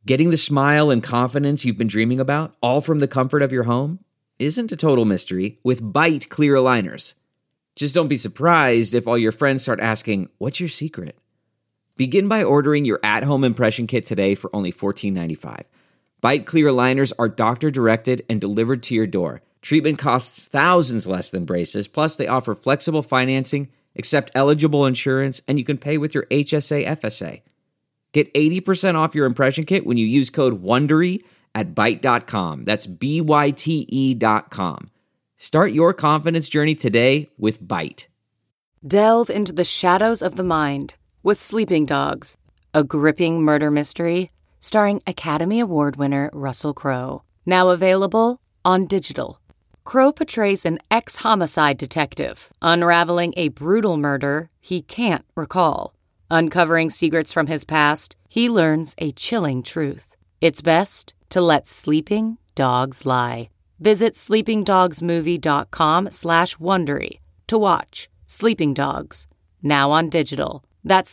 Getting the smile and confidence you've been dreaming about, all from the comfort of your home, isn't a total mystery with Byte clear aligners. Just don't be surprised if all your friends start asking, "What's your secret?" Begin by ordering your at-home impression kit today for only $14.95. Byte clear aligners are doctor-directed and delivered to your door. Treatment costs thousands less than braces, plus they offer flexible financing, accept eligible insurance, and you can pay with your HSA FSA. Get 80% off your impression kit when you use code WONDERY at Byte.com. That's BYTE.com. Start your confidence journey today with Byte. Delve into the shadows of the mind with Sleeping Dogs, a gripping murder mystery starring Academy Award winner Russell Crowe. Now available on digital. Crowe portrays an ex-homicide detective unraveling a brutal murder he can't recall. Uncovering secrets from his past, he learns a chilling truth. It's best to let sleeping dogs lie. Visit sleepingdogsmovie.com/Wondery to watch Sleeping Dogs, now on digital. That's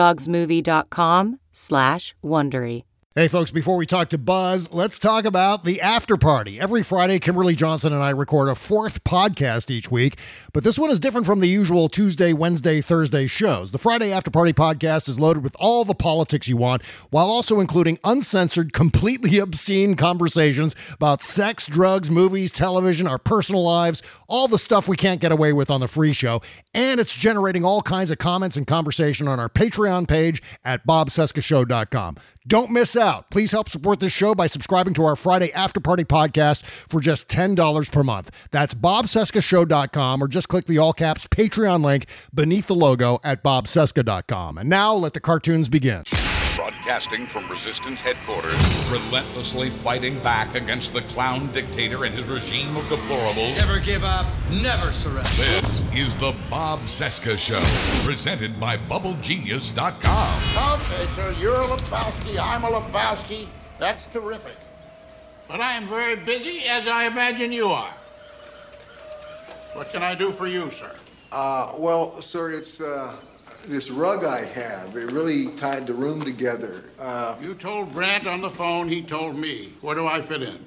sleepingdogsmovie.com/Wondery. Hey, folks, before we talk to Buzz, let's talk about the After Party. Every Friday, Kimberly Johnson and I record a fourth podcast each week, but this one is different from the usual Tuesday, Wednesday, Thursday shows. The Friday After Party podcast is loaded with all the politics you want, while also including uncensored, completely obscene conversations about sex, drugs, movies, television, our personal lives, all the stuff we can't get away with on the free show. And it's generating all kinds of comments and conversation on our Patreon page at bobcescashow.com. Don't miss out. Please help support this show by subscribing to our Friday After Party podcast for just $10 per month. That's bobcescashow.com, or just click the all-caps Patreon link beneath the logo at bobcesca.com. And now let the cartoons begin. Broadcasting from Resistance headquarters, relentlessly fighting back against the clown dictator and his regime of deplorables. Never give up, never surrender. This is the Bob Cesca Show, presented by BubbleGenius.com. Okay, sir, you're a Lebowski, I'm a Lebowski. That's terrific. But I am very busy, as I imagine you are. What can I do for you, sir? Well, sir, it's this rug I have. It really tied the room together. You told Brandt on the phone, he told me. Where do I fit in?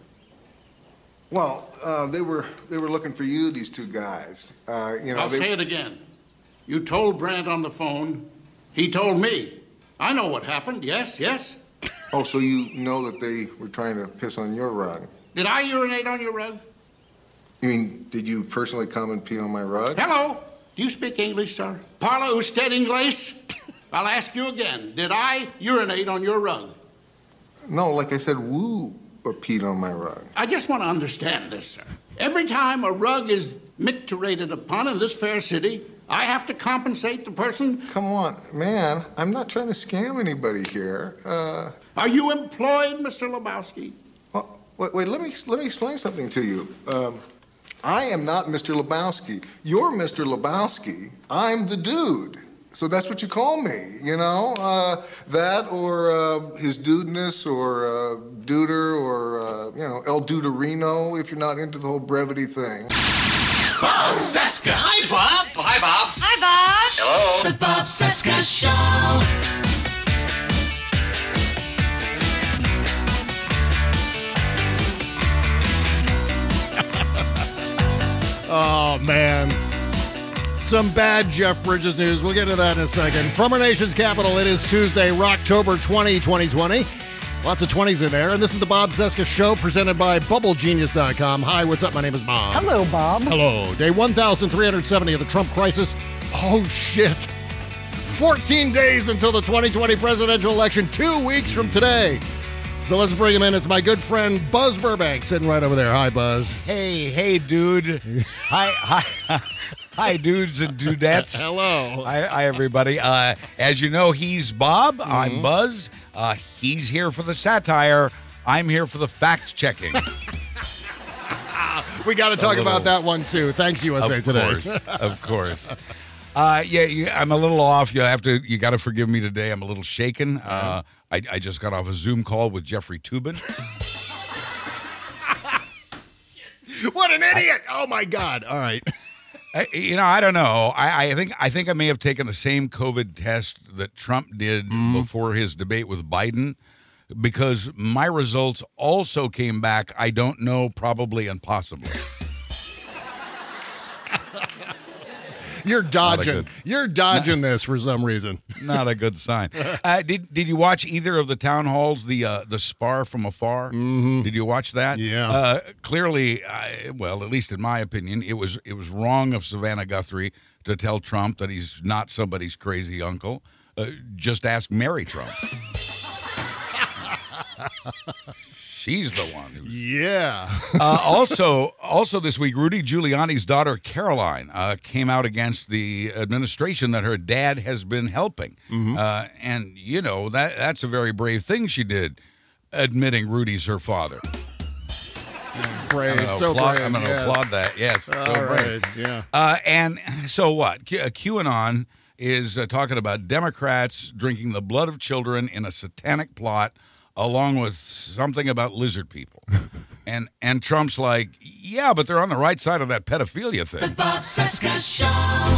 Well, they were looking for you, these two guys. I'll say it again. You told Brandt on the phone, he told me. I know what happened, yes? Oh, so you know that they were trying to piss on your rug? Did I urinate on your rug? You mean, did you personally come and pee on my rug? Hello? Do you speak English, sir? Parla usted inglés? I'll ask you again. Did I urinate on your rug? No, like I said, woo or peed on my rug. I just want to understand this, sir. Every time a rug is micturated upon in this fair city, I have to compensate the person? Come on, man. I'm not trying to scam anybody here. Are you employed, Mr. Lebowski? Well, wait, let me explain something to you. I am not Mr. Lebowski. You're Mr. Lebowski. I'm the dude. So that's what you call me, you know? That or his dudeness or duder or, El Duderino if you're not into the whole brevity thing. Bob Cesca. Hi, Bob. Hi, Bob. Hi, Bob. Hello. The Bob Cesca Show. Oh, man. Some bad Jeff Bridges news. We'll get to that in a second. From our nation's capital, it is Tuesday, October 20, 2020. Lots of 20s in there. And this is the Bob Cesca Show presented by BubbleGenius.com. Hi, what's up? My name is Bob. Hello, Bob. Hello. Day 1,370 of the Trump crisis. Oh, shit. 14 days until the 2020 presidential election. 2 weeks from today. So let's bring him in. It's my good friend Buzz Burbank sitting right over there. Hi, Buzz. Hey, dude. Hi, dudes and dudettes. Hello. Hi, everybody. As you know, he's Bob. Mm-hmm. I'm Buzz. He's here for the satire. I'm here for the fact-checking. We got to talk about that one, too. Thanks, USA Today. Of course. I'm a little off. You got to forgive me today. I'm a little shaken. I just got off a Zoom call with Jeffrey Toobin. What an idiot! Oh my God! All right. I don't know. I think I may have taken the same COVID test that Trump did before his debate with Biden. because my results also came back, I don't know, probably, and possibly. You're dodging. You're dodging this for some reason. Not a good sign. Did you watch either of the town halls, the spar from afar? Mm-hmm. Did you watch that? Yeah. Clearly, well, at least in my opinion, it was wrong of Savannah Guthrie to tell Trump that he's not somebody's crazy uncle. Just ask Mary Trump. She's the one. Yeah. Also this week, Rudy Giuliani's daughter, Caroline, came out against the administration that her dad has been helping. Mm-hmm. And, you know, that's a very brave thing she did, admitting Rudy's her father. Brave. I'm So brave. I'm going to applaud that. Yes. All so brave. right. Yeah. And so what? QAnon is talking about Democrats drinking the blood of children in a satanic plot, along with something about lizard people. And Trump's like, yeah, but they're on the right side of that pedophilia thing. The Bob Cesca Show.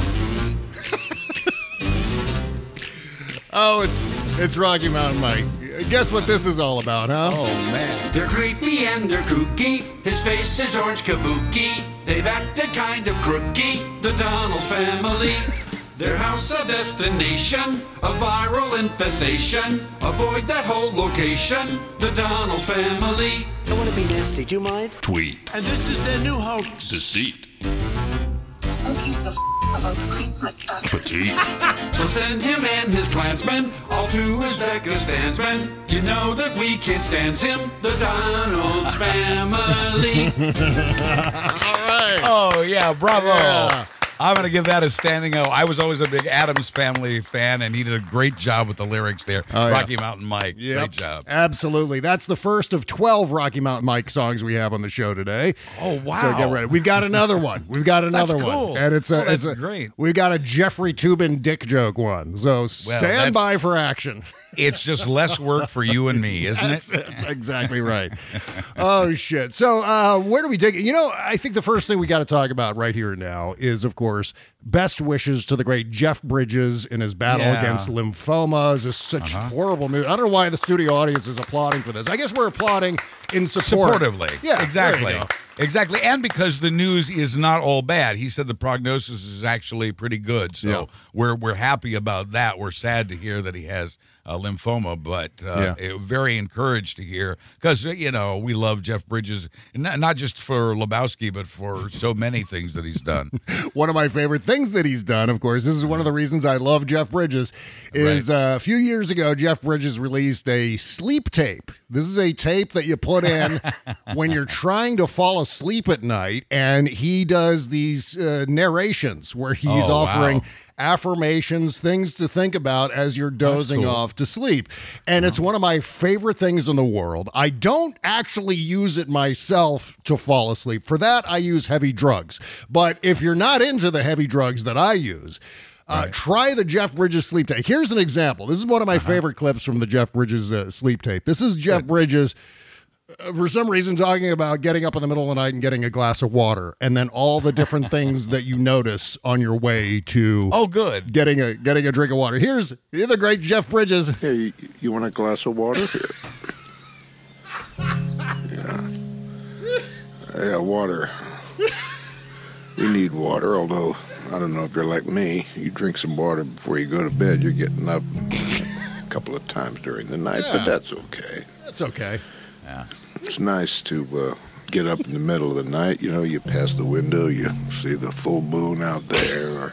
Oh, it's Rocky Mountain Mike. Guess what this is all about, huh? Oh, man. They're creepy and they're kooky. His face is orange kabuki. They've acted kind of crooky. The Donald family. Their house a destination, a viral infestation. Avoid that whole location. The Donald family. I want to be nasty. Do you mind? Tweet. And this is their new hoax. Deceit. Who gives a about Christmas? Petite. So send him and his clansmen all to Uzbekistan. You know that we can't stand him. The Donald's family. All right. Oh, yeah, bravo. Yeah. I'm going to give that a standing O. I was always a big Addams Family fan, and he did a great job with the lyrics there. Oh, yeah. Rocky Mountain Mike, Yep, great job. Absolutely. That's the first of 12 Rocky Mountain Mike songs we have on the show today. Oh, wow. So get ready. We've got another one. That's cool. And it's that's great. We've got a Jeffrey Toobin dick joke one. So stand by for action. It's just less work for you and me, isn't it? That's exactly right. Oh, shit. So where do we take it? You know, I think the first thing we got to talk about right here and now is, of course, best wishes to the great Jeff Bridges in his battle against lymphoma. It's just such horrible news. I don't know why the studio audience is applauding for this. I guess we're applauding in support. Supportively. Yeah, exactly. there you go. Exactly. And because the news is not all bad. He said the prognosis is actually pretty good. So we're happy about that. We're sad to hear that he has lymphoma, but very encouraged to hear because, you know, we love Jeff Bridges, not just for Lebowski, but for so many things that he's done. One of my favorite things that he's done, of course, this is one of the reasons I love Jeff Bridges, is a few years ago, Jeff Bridges released a sleep tape. This is a tape that you put in when you're trying to fall asleep at night, and he does these narrations where he's offering affirmations, things to think about as you're dozing off to sleep. And it's one of my favorite things in the world. I don't actually use it myself to fall asleep. For that, I use heavy drugs. But if you're not into the heavy drugs that I use, try the Jeff Bridges sleep tape. Here's an example. This is one of my favorite clips from the Jeff Bridges sleep tape. This is Jeff Bridges, for some reason, talking about getting up in the middle of the night and getting a glass of water, and then all the different things that you notice on your way to getting a drink of water. Here's the great Jeff Bridges. Hey, you want a glass of water? Here. Yeah, water. We need water, although I don't know if you're like me. You drink some water before you go to bed. You're getting up a couple of times during the night, but that's okay. That's okay. Yeah. It's nice to get up in the middle of the night. You know, you pass the window, you see the full moon out there, or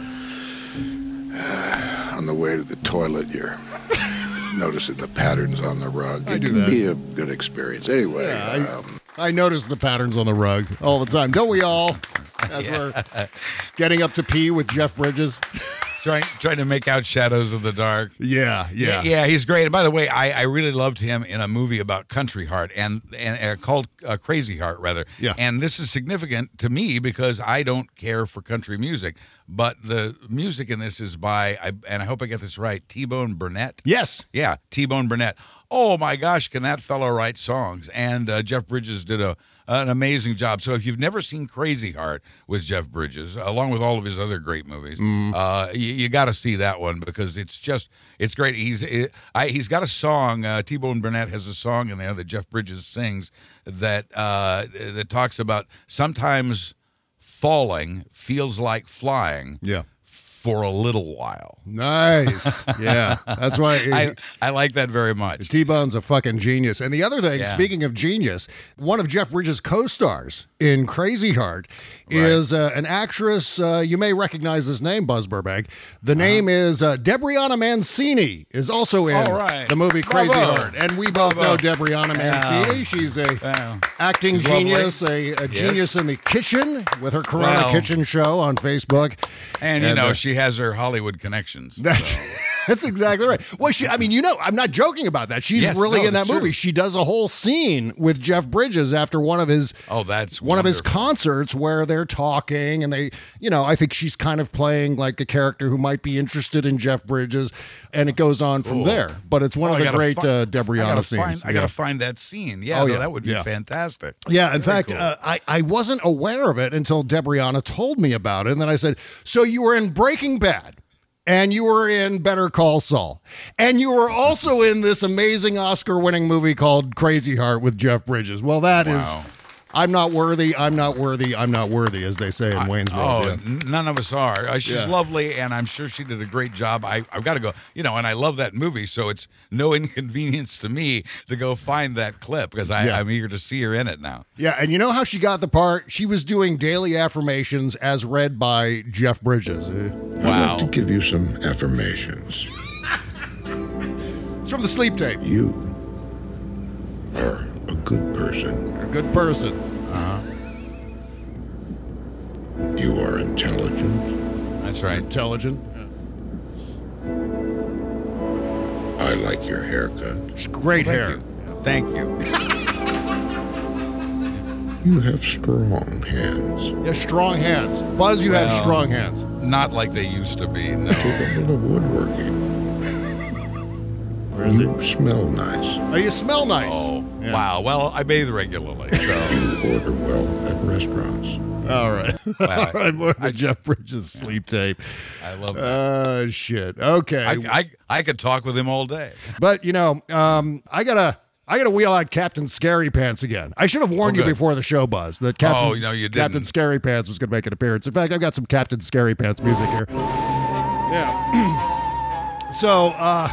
on the way to the toilet, you're noticing the patterns on the rug. It can be a good experience. Anyway, I notice the patterns on the rug all the time. Don't we all? As we're getting up to pee with Jeff Bridges. Trying to make out shadows of the dark. Yeah. Yeah, he's great. And by the way, I really loved him in a movie about Country Heart and called Crazy Heart, rather. Yeah. And this is significant to me because I don't care for country music, but the music in this is by, and I hope I get this right, T-Bone Burnett. Yes. Yeah, T-Bone Burnett. oh my gosh, can that fellow write songs? And Jeff Bridges did an amazing job. So if you've never seen Crazy Heart with Jeff Bridges, along with all of his other great movies, you got to see that one because it's great. He's got a song. T-Bone Burnett has a song in there that Jeff Bridges sings that talks about sometimes falling feels like flying. Yeah. For a little while. Nice. Yeah. That's why I like that very much. T-Bone's a fucking genius. And the other thing, speaking of genius, one of Jeff Bridges' co-stars in Crazy Heart is an actress. You may recognize this name, Buzz Burbank. The name is Debriana Mancini, is also in the movie Crazy Heart. And we both know Debriana Mancini. She's a acting genius, a genius in the kitchen with her Corona Kitchen show on Facebook. And she has her Hollywood connections. That's exactly right. Well, I'm not joking about that. She's really in that movie. True. She does a whole scene with Jeff Bridges after one of his one of his concerts where they're talking and they, I think she's kind of playing like a character who might be interested in Jeff Bridges, and it goes on from there. But it's one of the great Debriana scenes. I got to find that scene. Yeah, that would be fantastic. Yeah, in fact, cool. I wasn't aware of it until Debriana told me about it, and then I said, "So you were in Breaking Bad." And you were in Better Call Saul. And you were also in this amazing Oscar-winning movie called Crazy Heart with Jeff Bridges. Well, that is, I'm not worthy, I'm not worthy, I'm not worthy, as they say in Wayne's World. None of us are. She's lovely, and I'm sure she did a great job. I've got to go, and I love that movie, so it's no inconvenience to me to go find that clip because I'm eager to see her in it now. Yeah, and you know how she got the part? She was doing daily affirmations as read by Jeff Bridges. I'd like to give you some affirmations. It's from the sleep tape. You are a good person. You're a good person. You are intelligent. That's right. Intelligent. I like your haircut. It's great hair. Thank you. You have strong hands. Yeah, strong hands. Buzz, you have strong hands. Not like they used to be, no. Take a little woodworking. Where is you smell nice. Oh, you smell nice. Oh, wow. Well, I bathe regularly, so. You order well at restaurants. All right. All right, more of Jeff Bridges sleep tape. I love that. Shit. Okay. I could talk with him all day. But, I gotta wheel out Captain Scary Pants again. I should have warned you before the show, Buzz, that Captain Scary Pants was going to make an appearance. In fact, I've got some Captain Scary Pants music here. Yeah. So,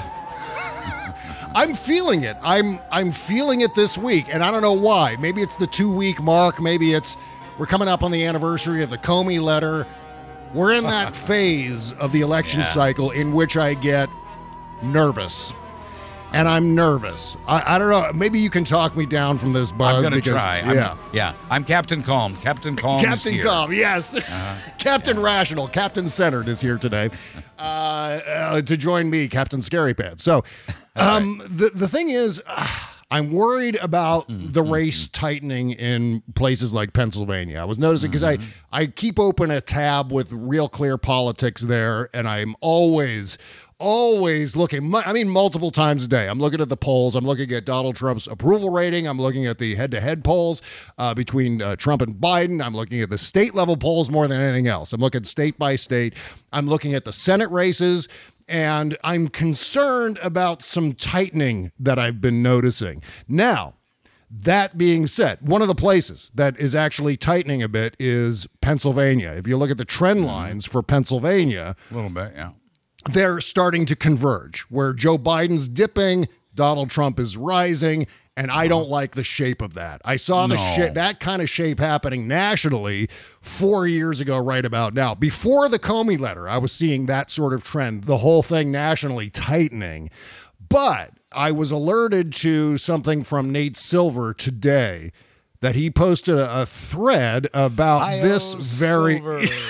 I'm feeling it. I'm feeling it this week, and I don't know why. Maybe it's the 2-week mark. Maybe we're coming up on the anniversary of the Comey letter. We're in that phase of the election cycle in which I get nervous. And I'm nervous. I don't know. Maybe you can talk me down from this, Buzz. I'm going to try. I'm Captain Calm. Captain Calm Captain is here. Calm, yes. Captain Rational, Captain Centered is here today to join me, Captain Scary Pants. So the thing is, I'm worried about the race tightening in places like Pennsylvania. I was noticing because I keep open a tab with Real Clear Politics there, and I'm always looking, multiple times a day. I'm looking at the polls. I'm looking at Donald Trump's approval rating. I'm looking at the head-to-head polls between Trump and Biden. I'm looking at the state-level polls more than anything else. I'm looking state by state. I'm looking at the Senate races, and I'm concerned about some tightening that I've been noticing. Now, that being said, one of the places that is actually tightening a bit is Pennsylvania. If you look at the trend lines for Pennsylvania, a little bit, yeah. They're starting to converge, where Joe Biden's dipping, Donald Trump is rising, and I don't like the shape of that. I saw that kind of shape happening nationally 4 years ago right about now. Before the Comey letter, I was seeing that sort of trend, the whole thing nationally tightening. But I was alerted to something from Nate Silver today that he posted a thread about this very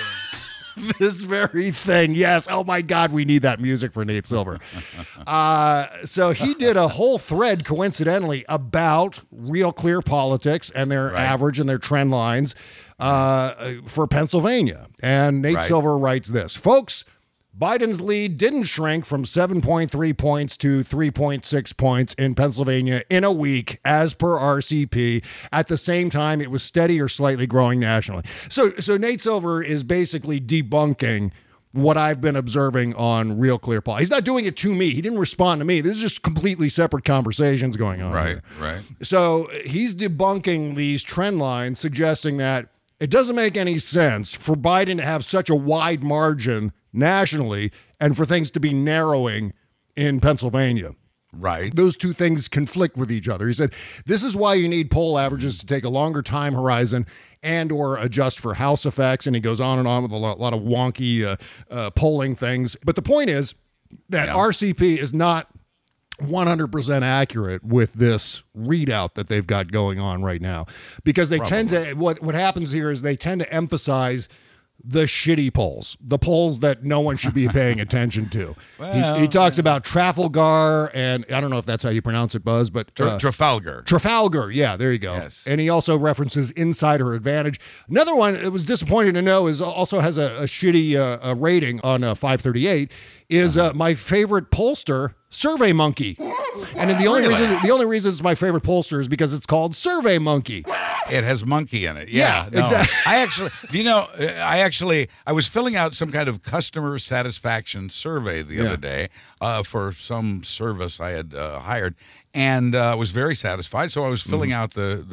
thing. Yes. Oh my God, we need that music for Nate Silver. So he did a whole thread coincidentally about Real Clear Politics and their average and their trend lines for Pennsylvania. And Nate Silver writes this: folks, Biden's lead didn't shrink from 7.3 points to 3.6 points in Pennsylvania in a week, as per RCP. At the same time, it was steady or slightly growing nationally. So Nate Silver is basically debunking what I've been observing on Real Clear Paul. He's not doing it to me. He didn't respond to me. This is just completely separate conversations going on. Right. So he's debunking these trend lines, suggesting that it doesn't make any sense for Biden to have such a wide margin nationally and for things to be narrowing in Pennsylvania. Right. Those two things conflict with each other. He said, this is why you need poll averages to take a longer time horizon and or adjust for House effects. And he goes on and on with a lot of wonky polling things. But the point is that RCP is not 100% accurate with this readout that they've got going on right now, because they tend to, what happens here is they tend to emphasize the shitty polls, the polls that no one should be paying attention to. Well, he talks about Trafalgar, and I don't know if that's how you pronounce it, Buzz, but Trafalgar. Trafalgar, yeah, there you go. Yes. And he also references Insider Advantage. Another one that was disappointing to know is also has a shitty rating on 538 is my favorite pollster, Survey Monkey. And the only reason it's my favorite pollster is because it's called Survey Monkey. It has monkey in it. Yeah, no. Exactly. I was filling out some kind of customer satisfaction survey the other day for some service I had hired, and was very satisfied. So I was filling out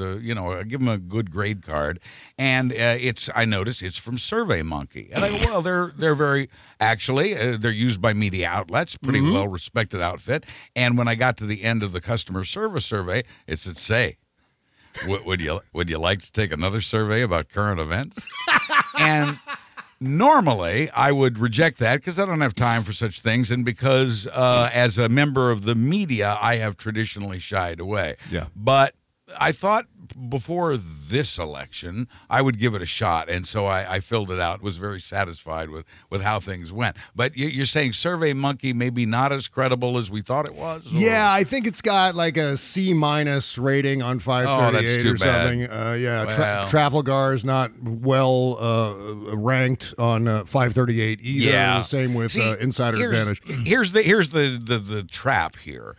I give them a good grade card, and I notice it's from Survey Monkey, and I go, well, they're very they're used by media outlets, pretty well respected outfit. And when I got to the end of the customer service survey, it said, "Say, would you like to take another survey about current events?" And normally I would reject that because I don't have time for such things, and because as a member of the media, I have traditionally shied away. Yeah. But I thought before this election I would give it a shot, and so I filled it out. Was very satisfied with how things went. But you're saying Survey Monkey maybe not as credible as we thought it was? Or? Yeah, I think it's got like a C- rating on 538 or something. Well, Trafalgar is not well ranked on 538 either. Yeah. The same with Insider Advantage. Here's the trap here.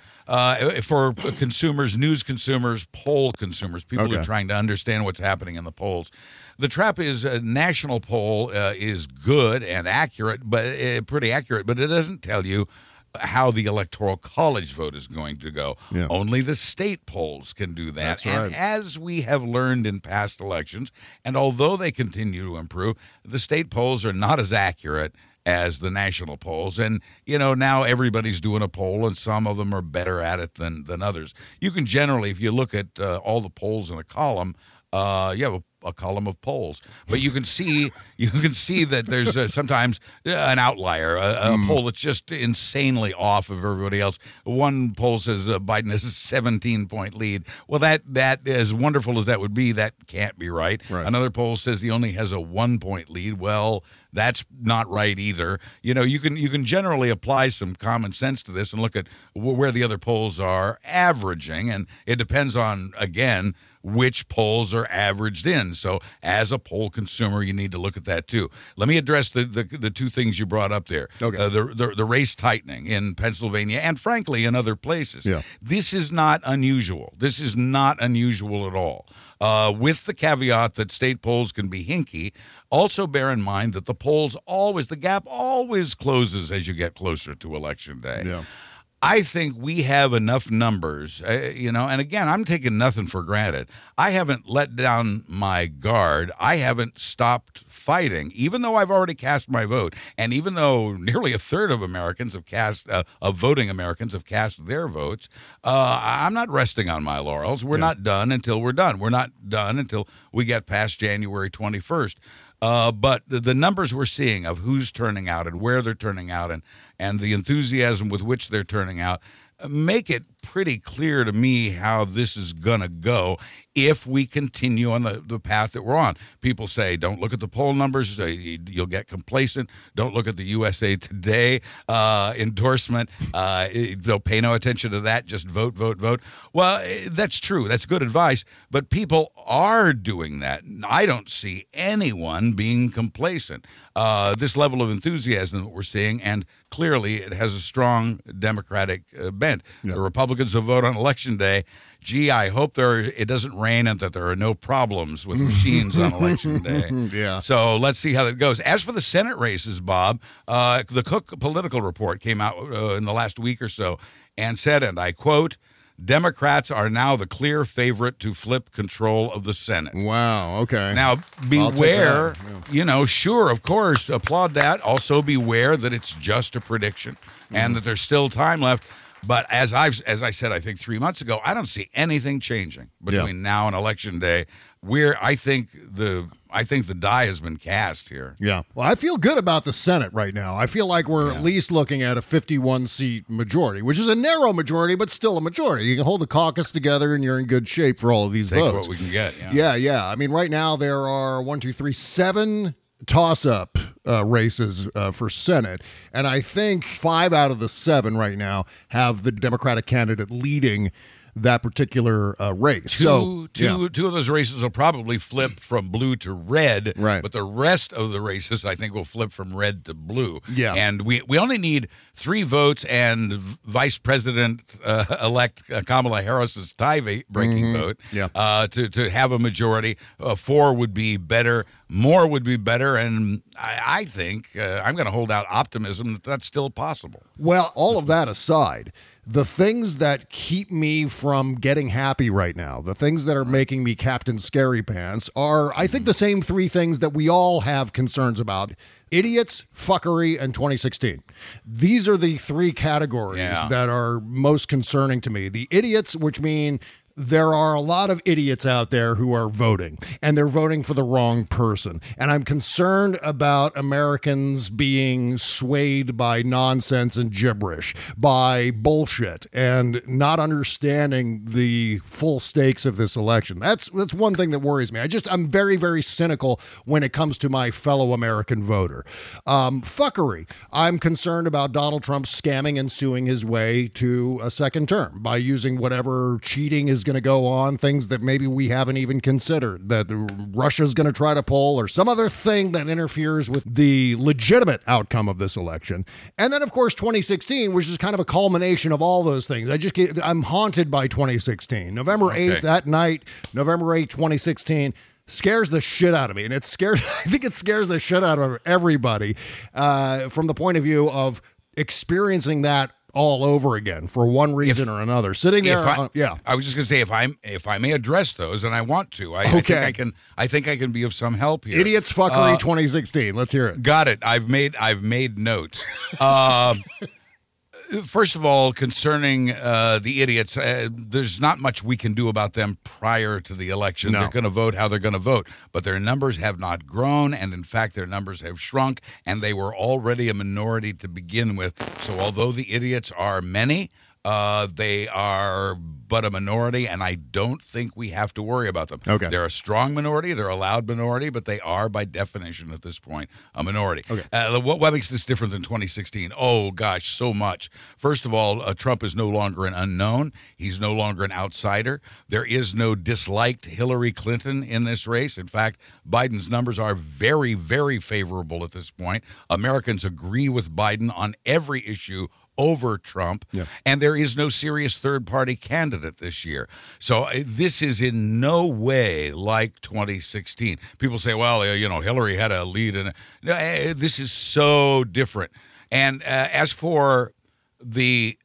For consumers, news consumers, poll consumers, people who are trying to understand what's happening in the polls. The trap is a national poll is good and accurate, but pretty accurate, but it doesn't tell you how the Electoral College vote is going to go. Yeah. Only the state polls can do that. That's and right. as we have learned in past elections, and although they continue to improve, the state polls are not as accurate as the national polls. And, now everybody's doing a poll, and some of them are better at it than others. You can generally, if you look at all the polls in a column, you have a column of polls, but you can see that there's sometimes an outlier, a poll that's just insanely off of everybody else. One poll says Biden has a 17-point lead. Well, that as wonderful as that would be, that can't be right. Another poll says he only has a 1-point lead. Well, that's not right either. You can generally apply some common sense to this and look at where the other polls are averaging, and it depends on, again, which polls are averaged in. So as a poll consumer, you need to look at that too. Let me address the two things you brought up there. Okay. The race tightening in Pennsylvania and frankly in other places. Yeah. This is not unusual. This is not unusual at all. With the caveat that state polls can be hinky, also bear in mind that the gap always closes as you get closer to Election Day. Yeah. I think we have enough numbers, and again, I'm taking nothing for granted. I haven't let down my guard. I haven't stopped fighting, even though I've already cast my vote. And even though nearly a third of Americans of voting Americans have cast their votes, I'm not resting on my laurels. We're not done until we're done. We're not done until we get past January 21st. But the numbers we're seeing of who's turning out and where they're turning out and the enthusiasm with which they're turning out make it pretty clear to me how this is going to go if we continue on the path that we're on. People say, don't look at the poll numbers. You'll get complacent. Don't look at the USA Today endorsement. They'll pay no attention to that. Just vote, vote, vote. Well, that's true. That's good advice. But people are doing that. I don't see anyone being complacent. This level of enthusiasm that we're seeing, and clearly it has a strong Democratic bent. The Republicans will vote on Election Day. Gee, I hope it doesn't rain and that there are no problems with machines on Election Day. Yeah. So let's see how that goes. As for the Senate races, Bob, the Cook Political Report came out in the last week or so and said, and I quote, Democrats are now the clear favorite to flip control of the Senate. Wow, okay. Now, beware, sure, of course, applaud that. Also beware that it's just a prediction and that there's still time left. But as I said, I think 3 months ago, I don't see anything changing between now and Election Day. I think the die has been cast here. Yeah. Well, I feel good about the Senate right now. I feel like we're at least looking at a 51-seat majority, which is a narrow majority, but still a majority. You can hold the caucus together, and you're in good shape for all of these votes. Take what we can get. Yeah. I mean, right now there are 7 toss-up races for Senate, and I think 5 out of the 7 right now have the Democratic candidate leading that particular race. Two of those races will probably flip from blue to red, right? But the rest of the races, I think, will flip from red to blue. Yeah. And we only need 3 votes and Vice President elect Kamala Harris's tie-breaking vote to have a majority. 4 would be better. More would be better. And I think I'm going to hold out optimism that that's still possible. Well, all of that aside, the things that keep me from getting happy right now, the things that are making me Captain Scary Pants are, I think, the same 3 things that we all have concerns about. Idiots, fuckery, and 2016. These are the 3 categories that are most concerning to me. The idiots, which mean there are a lot of idiots out there who are voting, and they're voting for the wrong person. And I'm concerned about Americans being swayed by nonsense and gibberish, by bullshit, and not understanding the full stakes of this election. That's one thing that worries me. I'm very, very cynical when it comes to my fellow American voter. Fuckery. I'm concerned about Donald Trump scamming and suing his way to a second term by using whatever cheating is going to go on, things that maybe we haven't even considered, that Russia's going to try to pull, or some other thing that interferes with the legitimate outcome of this election. And then, of course, 2016, which is kind of a culmination of all those things. I'm haunted by 2016. November 8th, that night, November 8th, 2016, scares the shit out of me. And I think it scares the shit out of everybody from the point of view of experiencing that all over again for one reason or another. Sitting there, I was just going to say, if I may address those, and I want to, I think I can be of some help here. Idiots, fuckery, 2016. Let's hear it. Got it. I've made notes. First of all, concerning the idiots, there's not much we can do about them prior to the election. No. They're going to vote how they're going to vote, but their numbers have not grown, and in fact, their numbers have shrunk, and they were already a minority to begin with. So although the idiots are many, they are but a minority, and I don't think we have to worry about them. Okay. They're a strong minority, they're a loud minority, but they are, by definition at this point, a minority. Okay. What makes this different than 2016? Oh, gosh, so much. First of all, Trump is no longer an unknown. He's no longer an outsider. There is no disliked Hillary Clinton in this race. In fact, Biden's numbers are very, very favorable at this point. Americans agree with Biden on every issue over Trump, and there is no serious third-party candidate this year. So this is in no way like 2016. People say, well, Hillary had a lead, and this is so different. And as for the,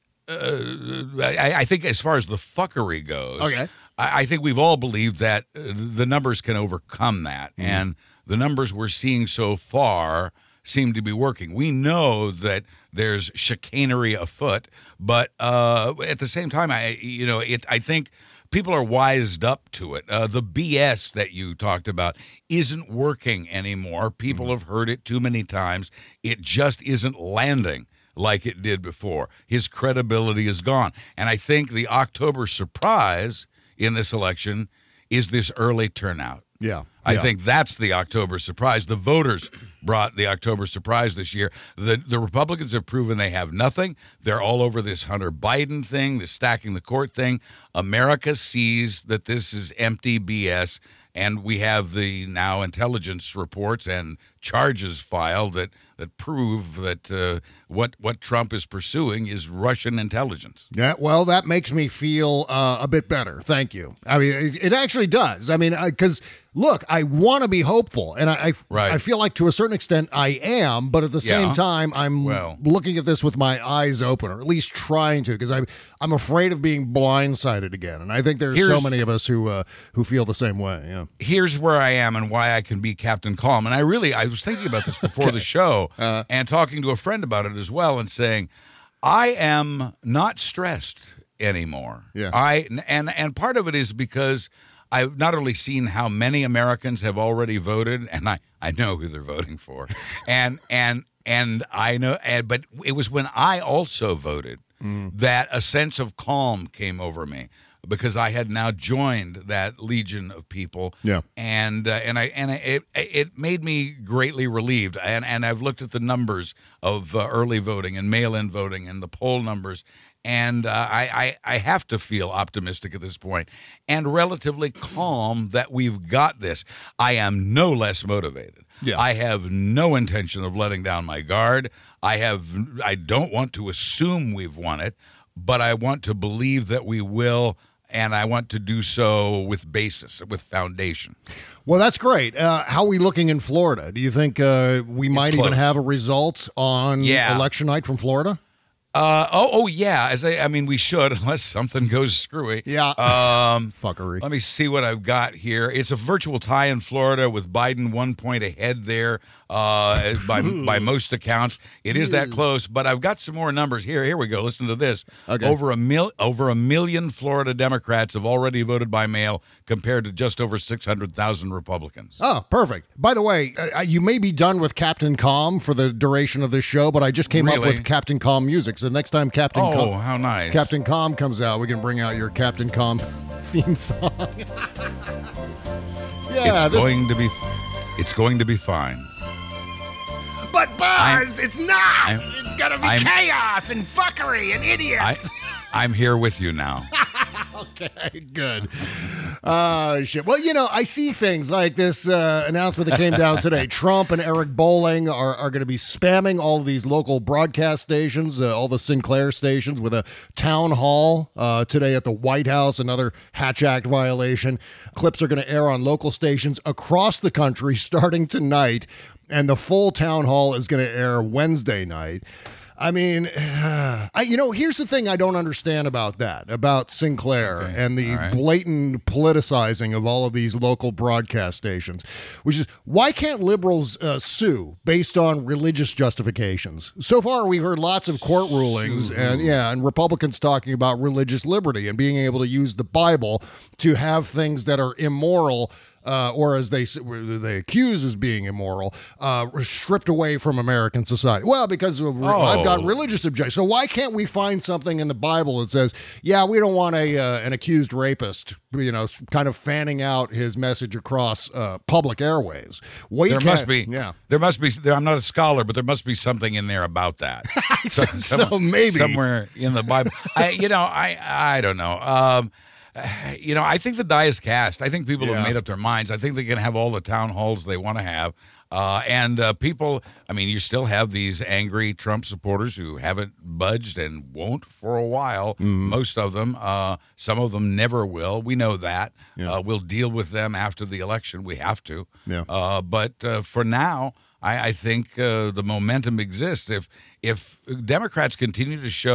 I think as far as the fuckery goes, I think we've all believed that the numbers can overcome that, and the numbers we're seeing so far seem to be working. We know that there's chicanery afoot, but at the same time, I think people are wised up to it. The BS that you talked about isn't working anymore. People have heard it too many times. It just isn't landing like it did before. His credibility is gone. And I think the October surprise in this election is this early turnout. Yeah. I think that's the October surprise. The voters brought the October surprise this year. The Republicans have proven they have nothing. They're all over this Hunter Biden thing, the stacking the court thing. America sees that this is empty BS, and we have the now intelligence reports and charges filed that prove that what Trump is pursuing is Russian intelligence. Yeah, well, that makes me feel a bit better. Thank you. I mean, it actually does. I mean, because look, I want to be hopeful, and I feel like to a certain extent I am, but at the same time, I'm looking at this with my eyes open, or at least trying to, because I'm afraid of being blindsided again, and I think there's so many of us who feel the same way. Yeah. Here's where I am and why I can be Captain Calm, and I was thinking about this before the show and talking to a friend about it as well, and saying I am not stressed anymore. Yeah. And part of it is because I've not only seen how many Americans have already voted, and I know who they're voting for, and I know, but it was when I also voted that a sense of calm came over me, because I had now joined that legion of people, and it made me greatly relieved. And I've looked at the numbers of early voting and mail-in voting and the poll numbers. And I have to feel optimistic at this point and relatively calm that we've got this. I am no less motivated. Yeah. I have no intention of letting down my guard. I don't want to assume we've won it, but I want to believe that we will, and I want to do so with basis, with foundation. Well, that's great. How are we looking in Florida? Do you think we might even have a result on election night from Florida? Yeah. I mean, we should, unless something goes screwy. Yeah. Fuckery. Let me see what I've got here. It's a virtual tie in Florida with Biden 1 point ahead there by most accounts. It is that close, but I've got some more numbers here. Here we go. Listen to this. Okay. Over a million Florida Democrats have already voted by mail, compared to just over 600,000 Republicans. Oh, perfect. By the way, you may be done with Captain Calm for the duration of this show, but I just came up with Captain Calm music. So next time Captain how nice. Captain Calm comes out, we can bring out your Captain Calm theme song. It's going to be fine. But Buzz, it's not. It's going to be chaos and fuckery and idiots. I'm here with you now. Okay, good. Shit. Well, I see things like this announcement that came down today. Trump and Eric Bolling are going to be spamming all of these local broadcast stations, all the Sinclair stations, with a town hall today at the White House, another Hatch Act violation. Clips are going to air on local stations across the country starting tonight, and the full town hall is going to air Wednesday night. I mean, here's the thing I don't understand about Sinclair and the blatant politicizing of all of these local broadcast stations, which is, why can't liberals sue based on religious justifications? So far, we've heard lots of court rulings and Republicans talking about religious liberty and being able to use the Bible to have things that are immoral, or as they accuse as being immoral, stripped away from American society. Well, because I've got religious objections. So why can't we find something in the Bible that says, we don't want an accused rapist, kind of fanning out his message across public airwaves? There must be. I'm not a scholar, but there must be something in there about that. So maybe somewhere in the Bible. I don't know. I think the die is cast. I think people have made up their minds. I think they can have all the town halls they want to have. And people, you still have these angry Trump supporters who haven't budged and won't for a while. Most of them. Some of them never will. We know that. We'll deal with them after the election. We have to. But for now, I think the momentum exists. If Democrats continue to show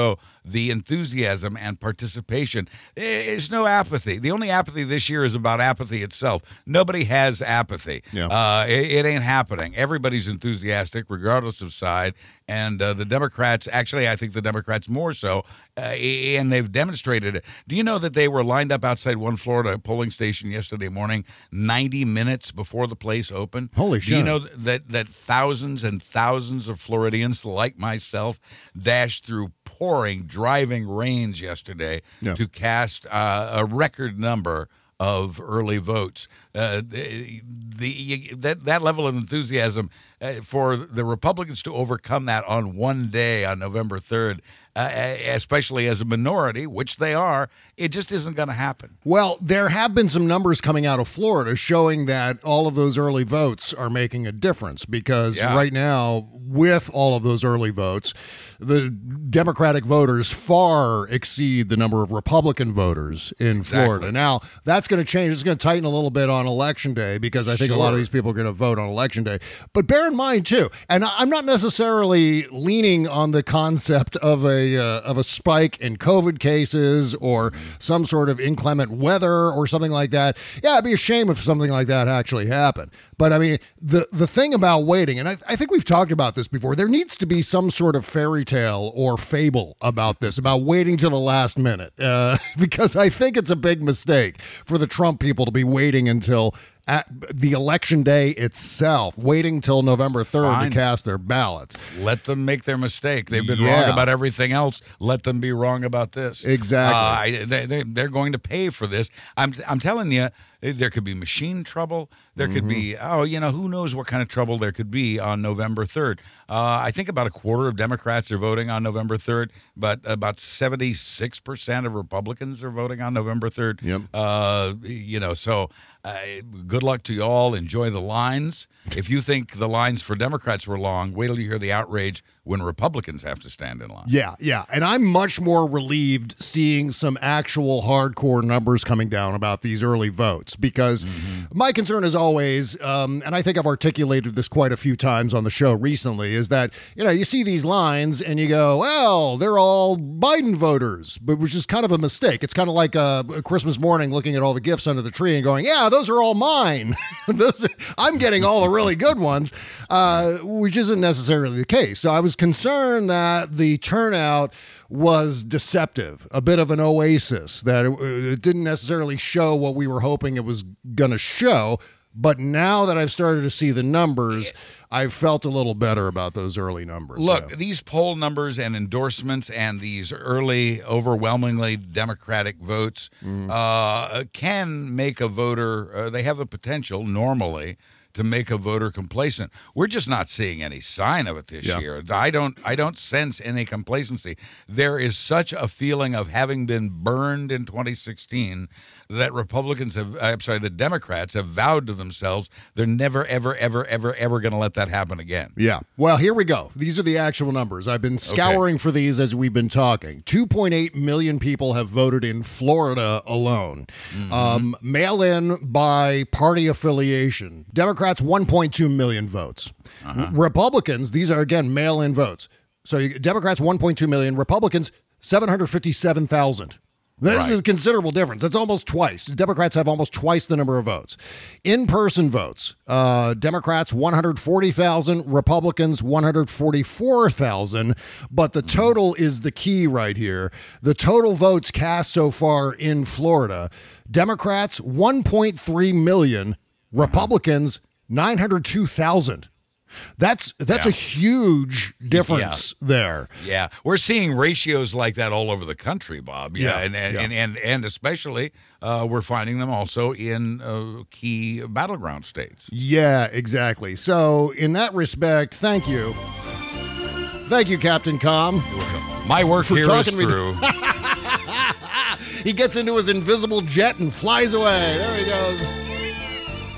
the enthusiasm and participation. There's no apathy. The only apathy this year is about apathy itself. Nobody has apathy. Yeah. It ain't happening. Everybody's enthusiastic, regardless of side. And the Democrats, actually, I think the Democrats more so, and they've demonstrated it. Do you know that they were lined up outside one Florida polling station yesterday morning, 90 minutes before the place opened? Holy shit. Do you know that thousands and thousands of Floridians, like myself, dashed through pouring, driving rains yesterday to cast a record number of early votes? That level of enthusiasm for the Republicans to overcome that on one day, on November 3rd, especially as a minority, which they are, it just isn't going to happen. Well, there have been some numbers coming out of Florida showing that all of those early votes are making a difference because right now, with all of those early votes, the Democratic voters far exceed the number of Republican voters in Florida. Now, that's going to change. It's going to tighten a little bit on Election Day because I think a lot of these people are going to vote on Election Day. But bear in mind, too, and I'm not necessarily leaning on the concept of a spike in COVID cases or some sort of inclement weather or something like that. Yeah, it'd be a shame if something like that actually happened. But, I mean, the thing about waiting, and I think we've talked about this before, there needs to be some sort of fairy tale or fable about this, about waiting to the last minute, because I think it's a big mistake for the Trump people to be waiting until at the election day itself, waiting till November 3rd to cast their ballots. Let them make their mistake. They've been wrong about everything else. Let them be wrong about this. Exactly. They're going to pay for this. I'm telling you, there could be machine trouble. There could be, who knows what kind of trouble there could be on November 3rd. I think about a quarter of Democrats are voting on November 3rd, but about 76% of Republicans are voting on November 3rd. Yep. So good luck to you all. Enjoy the lines. If you think the lines for Democrats were long, wait till you hear the outrage when Republicans have to stand in line. Yeah. And I'm much more relieved seeing some actual hardcore numbers coming down about these early votes because my concern is always, and I think I've articulated this quite a few times on the show recently, is that, you see these lines and you go, well, they're all Biden voters, but which is kind of a mistake. It's kind of like a Christmas morning looking at all the gifts under the tree and going, yeah, those are all mine. I'm getting all the really good ones, which isn't necessarily the case. So I was concerned that the turnout was deceptive, a bit of an oasis, that it didn't necessarily show what we were hoping it was going to show. But now that I've started to see the numbers, I've felt a little better about those early numbers. Look, these poll numbers and endorsements and these early, overwhelmingly Democratic votes can make a voter, they have the potential normally to make a voter complacent. We're just not seeing any sign of it this year. I don't sense any complacency. There is such a feeling of having been burned in 2016 that the Democrats have vowed to themselves they're never, ever, ever, ever, ever going to let that happen again. Yeah. Well, here we go. These are the actual numbers. I've been scouring for these as we've been talking. 2.8 million people have voted in Florida alone. Mail-in by party affiliation. Democrats, 1.2 million votes. Republicans, these are, again, mail-in votes. So Democrats, 1.2 million. Republicans, 757,000. This is a considerable difference. That's almost twice. Democrats have almost twice the number of votes. In-person votes, Democrats 140,000, Republicans 144,000. But the total is the key right here. The total votes cast so far in Florida, Democrats 1.3 million, Republicans 902,000. That's a huge difference there. Yeah, we're seeing ratios like that all over the country, Bob. And especially we're finding them also in key battleground states. Yeah, exactly. So in that respect, thank you, Captain Com. My work here is through. He gets into his invisible jet and flies away. There he goes.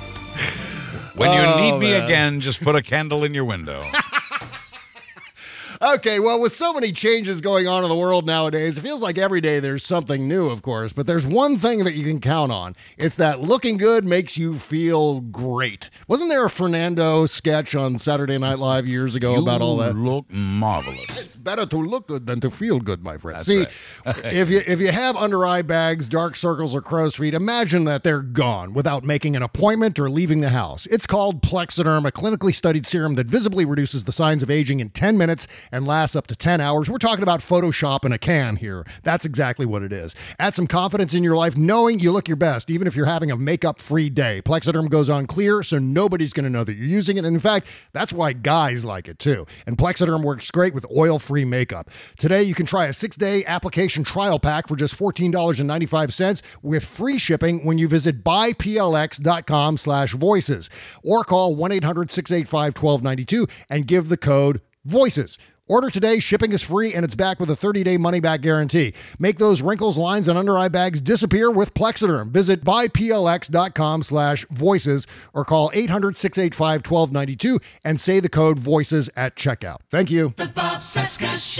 When you need me again, just put a candle in your window. Okay, well, with so many changes going on in the world nowadays, it feels like every day there's something new, of course. But there's one thing that you can count on. It's that looking good makes you feel great. Wasn't there a Fernando sketch on Saturday Night Live years ago about all that? You look marvelous. It's better to look good than to feel good, my friend. That's See, right. if you have under-eye bags, dark circles, or crow's feet, imagine that they're gone without making an appointment or leaving the house. It's called Plexiderm, a clinically studied serum that visibly reduces the signs of aging in 10 minutes and lasts up to 10 hours. We're talking about Photoshop in a can here. That's exactly what it is. Add some confidence in your life knowing you look your best, even if you're having a makeup-free day. Plexiderm goes on clear, so nobody's going to know that you're using it. And in fact, that's why guys like it too. And Plexiderm works great with oil-free makeup. Today, you can try a 6-day application trial pack for just $14.95 with free shipping when you visit buyplx.com/voices or call 1-800-685-1292 and give the code VOICES. Order today, shipping is free, and it's back with a 30-day money-back guarantee. Make those wrinkles, lines, and under-eye bags disappear with Plexiderm. Visit buyplx.com/voices or call 800-685-1292 and say the code VOICES at checkout. Thank you. The Bob Cesca Show.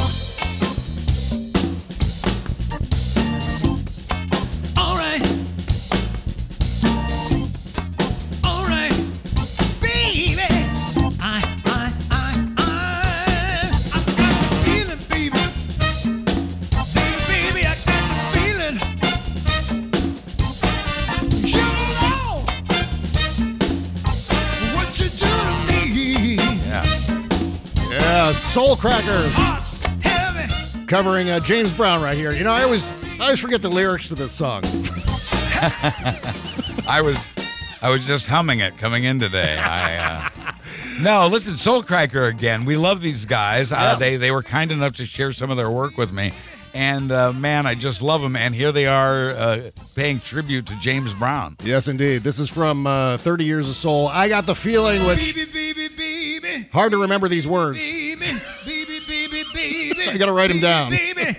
Soul Crackers covering James Brown right here. You know, I always forget the lyrics to this song. I was just humming it coming in today. No, listen, Soul Cracker again. We love these guys. Yeah. They were kind enough to share some of their work with me. And, man, I just love them. And here they are paying tribute to James Brown. Yes, indeed. This is from 30 Years of Soul. I Got the Feeling, which... hard to remember these words. I got to write them down.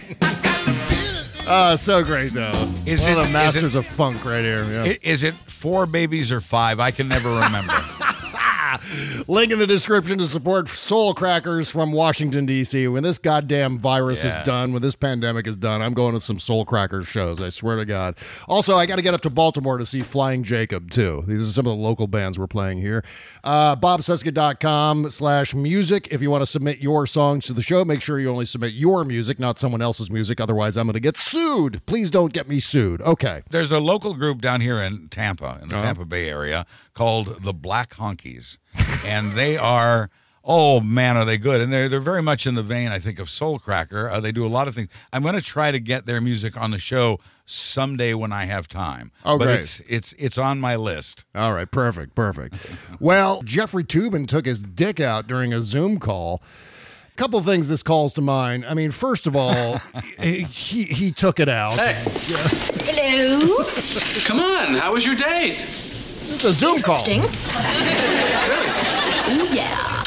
So great, though. One of the masters of funk right here. Yeah. Is it 4 babies or 5? I can never remember. Link in the description to support Soul Crackers from Washington, D.C. When this goddamn virus is done, when this pandemic is done, I'm going to some Soul Crackers shows, I swear to God. Also, I got to get up to Baltimore to see Flying Jacob, too. These are some of the local bands we're playing here. BobCesca.com/music. If you want to submit your songs to the show, make sure you only submit your music, not someone else's music. Otherwise, I'm going to get sued. Please don't get me sued. Okay. There's a local group down here in Tampa, in the Tampa Bay area, called the Black Honkies. And they are, oh man, are they good. And they're very much in the vein, I think, of Soul Cracker. They do a lot of things. I'm going to try to get their music on the show someday when I have time. Oh, but great. It's on my list. All right, perfect. Well, Jeffrey Toobin took his dick out during a Zoom call. A couple things this calls to mind. I mean, first of all, he took it out. Hey. Hello. Come on, how was your date? It's a Zoom call. Really? Oh, yeah.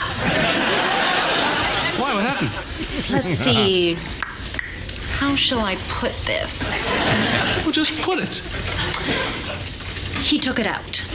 Why? What happened? Let's see. How shall I put this? Well, just put it. He took it out.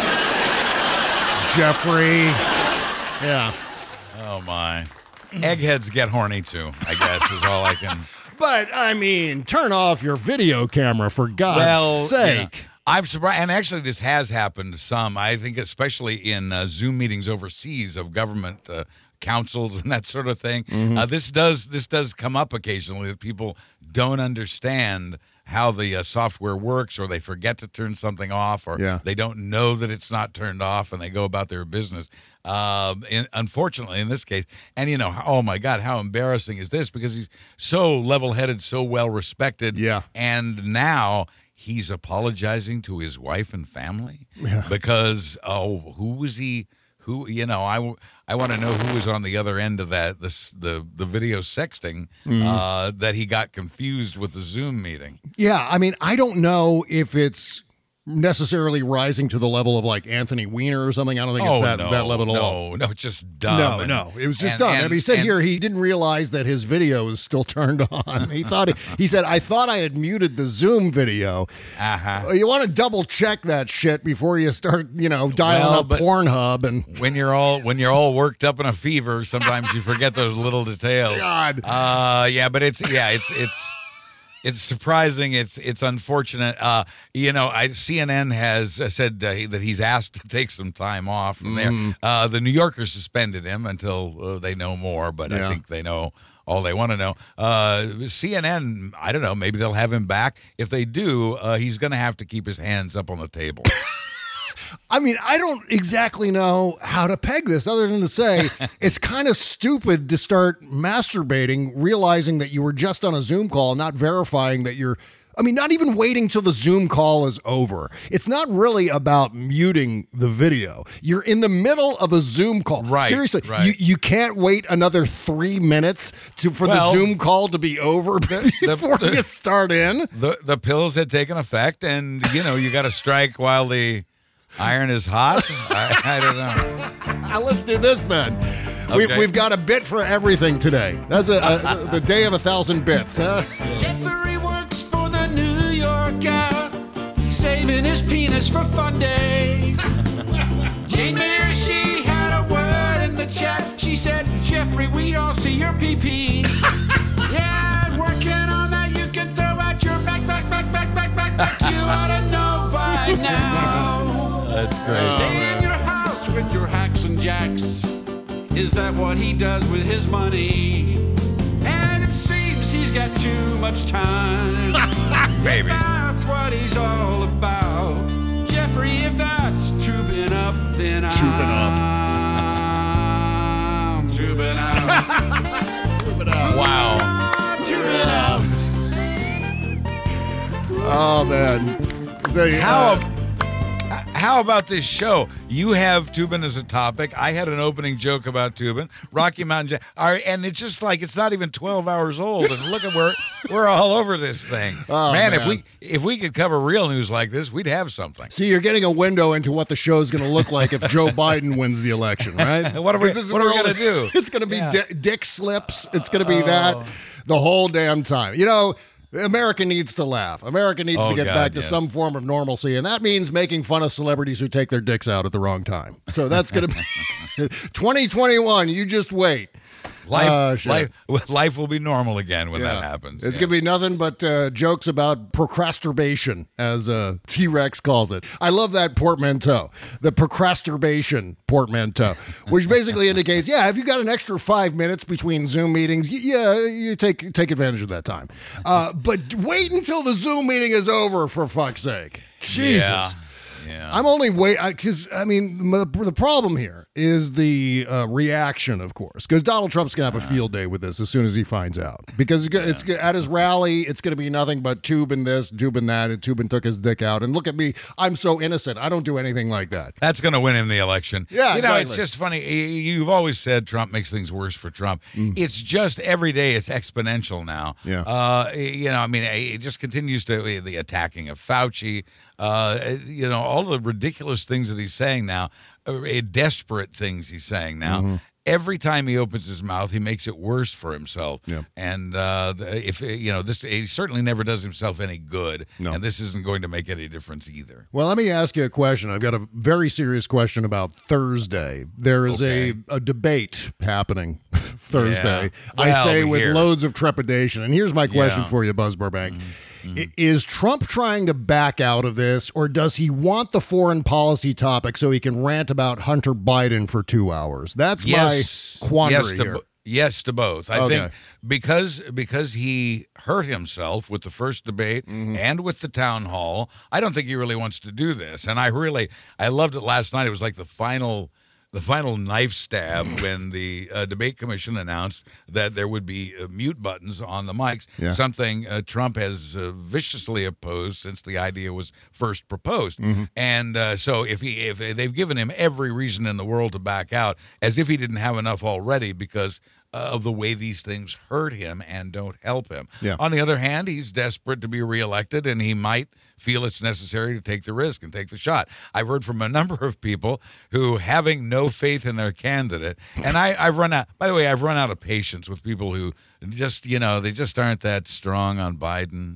Jeffrey. Yeah. Oh, my. Eggheads get horny, too, I guess, is all I can... But, I mean, turn off your video camera, for God's sake. You know, I'm surprised, and actually this has happened some, I think especially in Zoom meetings overseas of government councils and that sort of thing. Mm-hmm. This does come up occasionally, that people don't understand how the software works, or they forget to turn something off, or they don't know that it's not turned off, and they go about their business. Unfortunately, in this case, and you know, oh my God, how embarrassing is this? Because he's so level-headed, so well-respected, and now he's apologizing to his wife and family because, who was he? Who, you know, I want to know who was on the other end of that, the video sexting, that he got confused with the Zoom meeting. Yeah, I mean, I don't know if it's necessarily rising to the level of like Anthony Weiner or something. I don't think it's that level at all. No, it's just dumb. No, it was just dumb. And he said here he didn't realize that his video was still turned on. He said, I thought I had muted the Zoom video. You want to double check that shit before you start, dialing up Pornhub. And when you're all worked up in a fever, sometimes you forget those little details. God. But it's surprising. It's unfortunate. CNN has said that he's asked to take some time off from there. The New Yorker suspended him until they know more, but I think they know all they want to know. CNN, I don't know, maybe they'll have him back. If they do, he's going to have to keep his hands up on the table. I mean, I don't exactly know how to peg this other than to say it's kind of stupid to start masturbating, realizing that you were just on a Zoom call, not verifying that not even waiting till the Zoom call is over. It's not really about muting the video. You're in the middle of a Zoom call. Right. Seriously, right. You can't wait another 3 minutes for the Zoom call to be over before you start in. The pills had taken effect, and you got to strike while the iron is hot. I don't know. Let's do this then. Okay. We've got a bit for everything today. That's the day of 1,000 bits, huh? Jeffrey works for the New Yorker, saving his penis for fun day. Jane Mayer, she had a word in the chat. She said, Jeffrey, we all see your pee-pee. Yeah, working on that. You can throw out your back. You ought to know by now. That's great. Stay in your house with your hacks and jacks. Is that what he does with his money? And it seems he's got too much time. Maybe. If that's what he's all about. Jeffrey, if that's tubing up, then I'm tubing out. Tubing out. Wow. Tubing out. Oh, man. So, how about this show? You have Tubin as a topic. I had an opening joke about Tubin. Rocky Mountain and it's just like it's not even 12 hours old. And look at we're all over this thing. Oh, man, if we could cover real news like this, we'd have something. See, you're getting a window into what the show's going to look like if Joe Biden wins the election, right? What are we going to do? It's going to be dick slips. It's going to be that the whole damn time. America needs to laugh. America needs to get back to some form of normalcy, and that means making fun of celebrities who take their dicks out at the wrong time. So that's going to be 2021. You just wait. Life will be normal again when that happens. It's going to be nothing but jokes about procrastination, as T-Rex calls it. I love that portmanteau, the procrastination portmanteau, which basically indicates, if you got an extra 5 minutes between Zoom meetings, you take advantage of that time. But wait until the Zoom meeting is over, for fuck's sake. Jesus. Yeah. I'm only because the problem here is the reaction, of course, because Donald Trump's gonna have a field day with this as soon as he finds out, because it's at his rally. It's gonna be nothing but Tubin this, Tubin that, and Tubin took his dick out. And look at me, I'm so innocent. I don't do anything like that. That's gonna win him the election. Yeah, exactly. It's just funny. You've always said Trump makes things worse for Trump. It's just every day it's exponential now. Yeah. It just continues to the attacking of Fauci. All the ridiculous things that he's saying now, desperate things he's saying now. Mm-hmm. Every time he opens his mouth, he makes it worse for himself. Yeah. And he certainly never does himself any good. No. And this isn't going to make any difference either. Well, let me ask you a question. I've got a very serious question about Thursday. There is a debate happening Thursday. Yeah. Well, I say with loads of trepidation. And here's my question for you, Buzz Burbank. Is Trump trying to back out of this, or does he want the foreign policy topic so he can rant about Hunter Biden for 2 hours? That's my quandary here. Yes to both. I think because he hurt himself with the first debate and with the town hall, I don't think he really wants to do this. And I loved it last night. It was like the final knife stab when the debate commission announced that there would be mute buttons on the mics, something Trump has viciously opposed since the idea was first proposed. And so if they've given him every reason in the world to back out, as if he didn't have enough already, because of the way these things hurt him and don't help him. Yeah. On the other hand, he's desperate to be reelected, and he might feel it's necessary to take the risk and take the shot. I've heard from a number of people who, having no faith in their candidate, and I've run out, by the way, I've run out of patience with people who just, they just aren't that strong on Biden.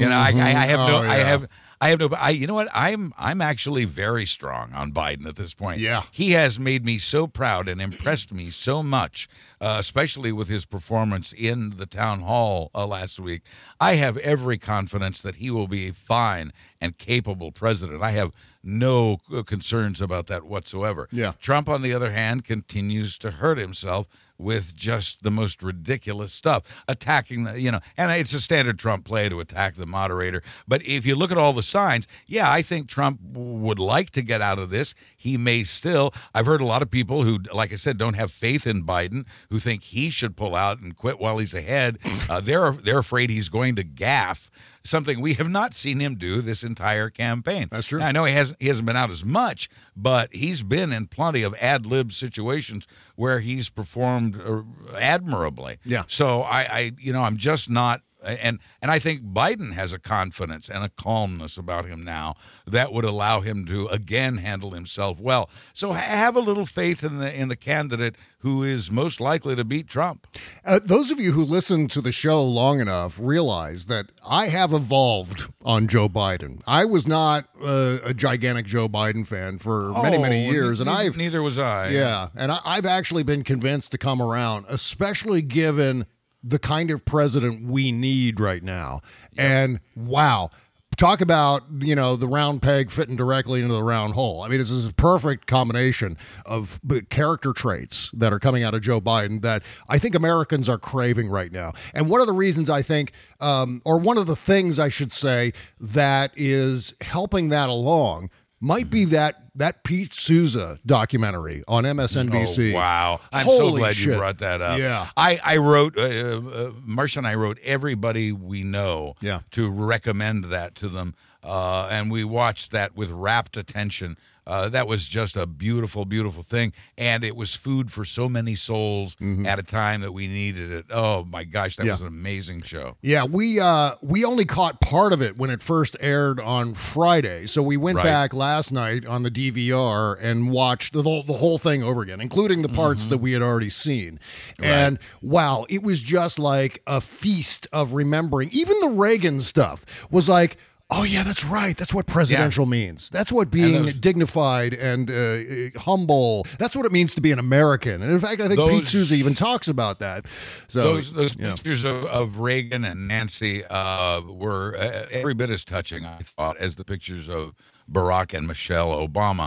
You know what? I'm actually very strong on Biden at this point. Yeah. He has made me so proud and impressed me so much, especially with his performance in the town hall last week. I have every confidence that he will be a fine and capable president. I have no concerns about that whatsoever. Yeah. Trump, on the other hand, continues to hurt himself with just the most ridiculous stuff, attacking and it's a standard Trump play to attack the moderator. But if you look at all the signs, yeah, I think Trump would like to get out of this. He may still. I've heard a lot of people who, like I said, don't have faith in Biden, who think he should pull out and quit while he's ahead. They're afraid he's going to gaffe, something we have not seen him do this entire campaign. That's true. Now, I know he hasn't been out as much, but he's been in plenty of ad-lib situations where he's performed admirably. Yeah. So I'm just not, and I think Biden has a confidence and a calmness about him now that would allow him to again handle himself well. So have a little faith in the candidate who is most likely to beat Trump. Those of you who listen to the show long enough realize that I have evolved on Joe Biden. I was not a gigantic Joe Biden fan for many years, and neither was I. Yeah, and I've actually been convinced to come around, especially given the kind of president we need right now. Yep. And wow, talk about, the round peg fitting directly into the round hole. I mean, this is a perfect combination of character traits that are coming out of Joe Biden that I think Americans are craving right now. And one of the reasons I think, or one of the things I should say that is helping that along might be that Pete Souza documentary on MSNBC. Oh, wow. I'm Holy so glad shit. you brought that up. Yeah. I wrote, Marcia and I wrote everybody we know to recommend that to them. And we watched that with rapt attention. That was just a beautiful, beautiful thing. And it was food for so many souls at a time that we needed it. Oh, my gosh, that was an amazing show. Yeah, we only caught part of it when it first aired on Friday. So we went back last night on the DVR and watched the whole thing over again, including the parts that we had already seen. Right. And wow, it was just like a feast of remembering. Even the Reagan stuff was like, oh, yeah, that's right. That's what presidential means. That's what being dignified and humble, that's what it means to be an American. And in fact, I think Pete Souza even talks about that. So those pictures of Reagan and Nancy were every bit as touching, I thought, as the pictures of Barack and Michelle Obama.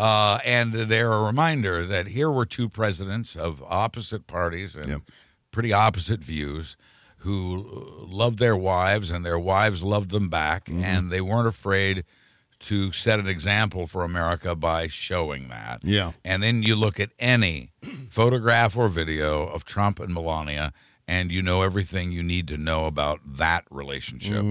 And they're a reminder that here were two presidents of opposite parties and pretty opposite views, who loved their wives and their wives loved them back, and they weren't afraid to set an example for America by showing that. Yeah. And then you look at any photograph or video of Trump and Melania, and you know everything you need to know about that relationship.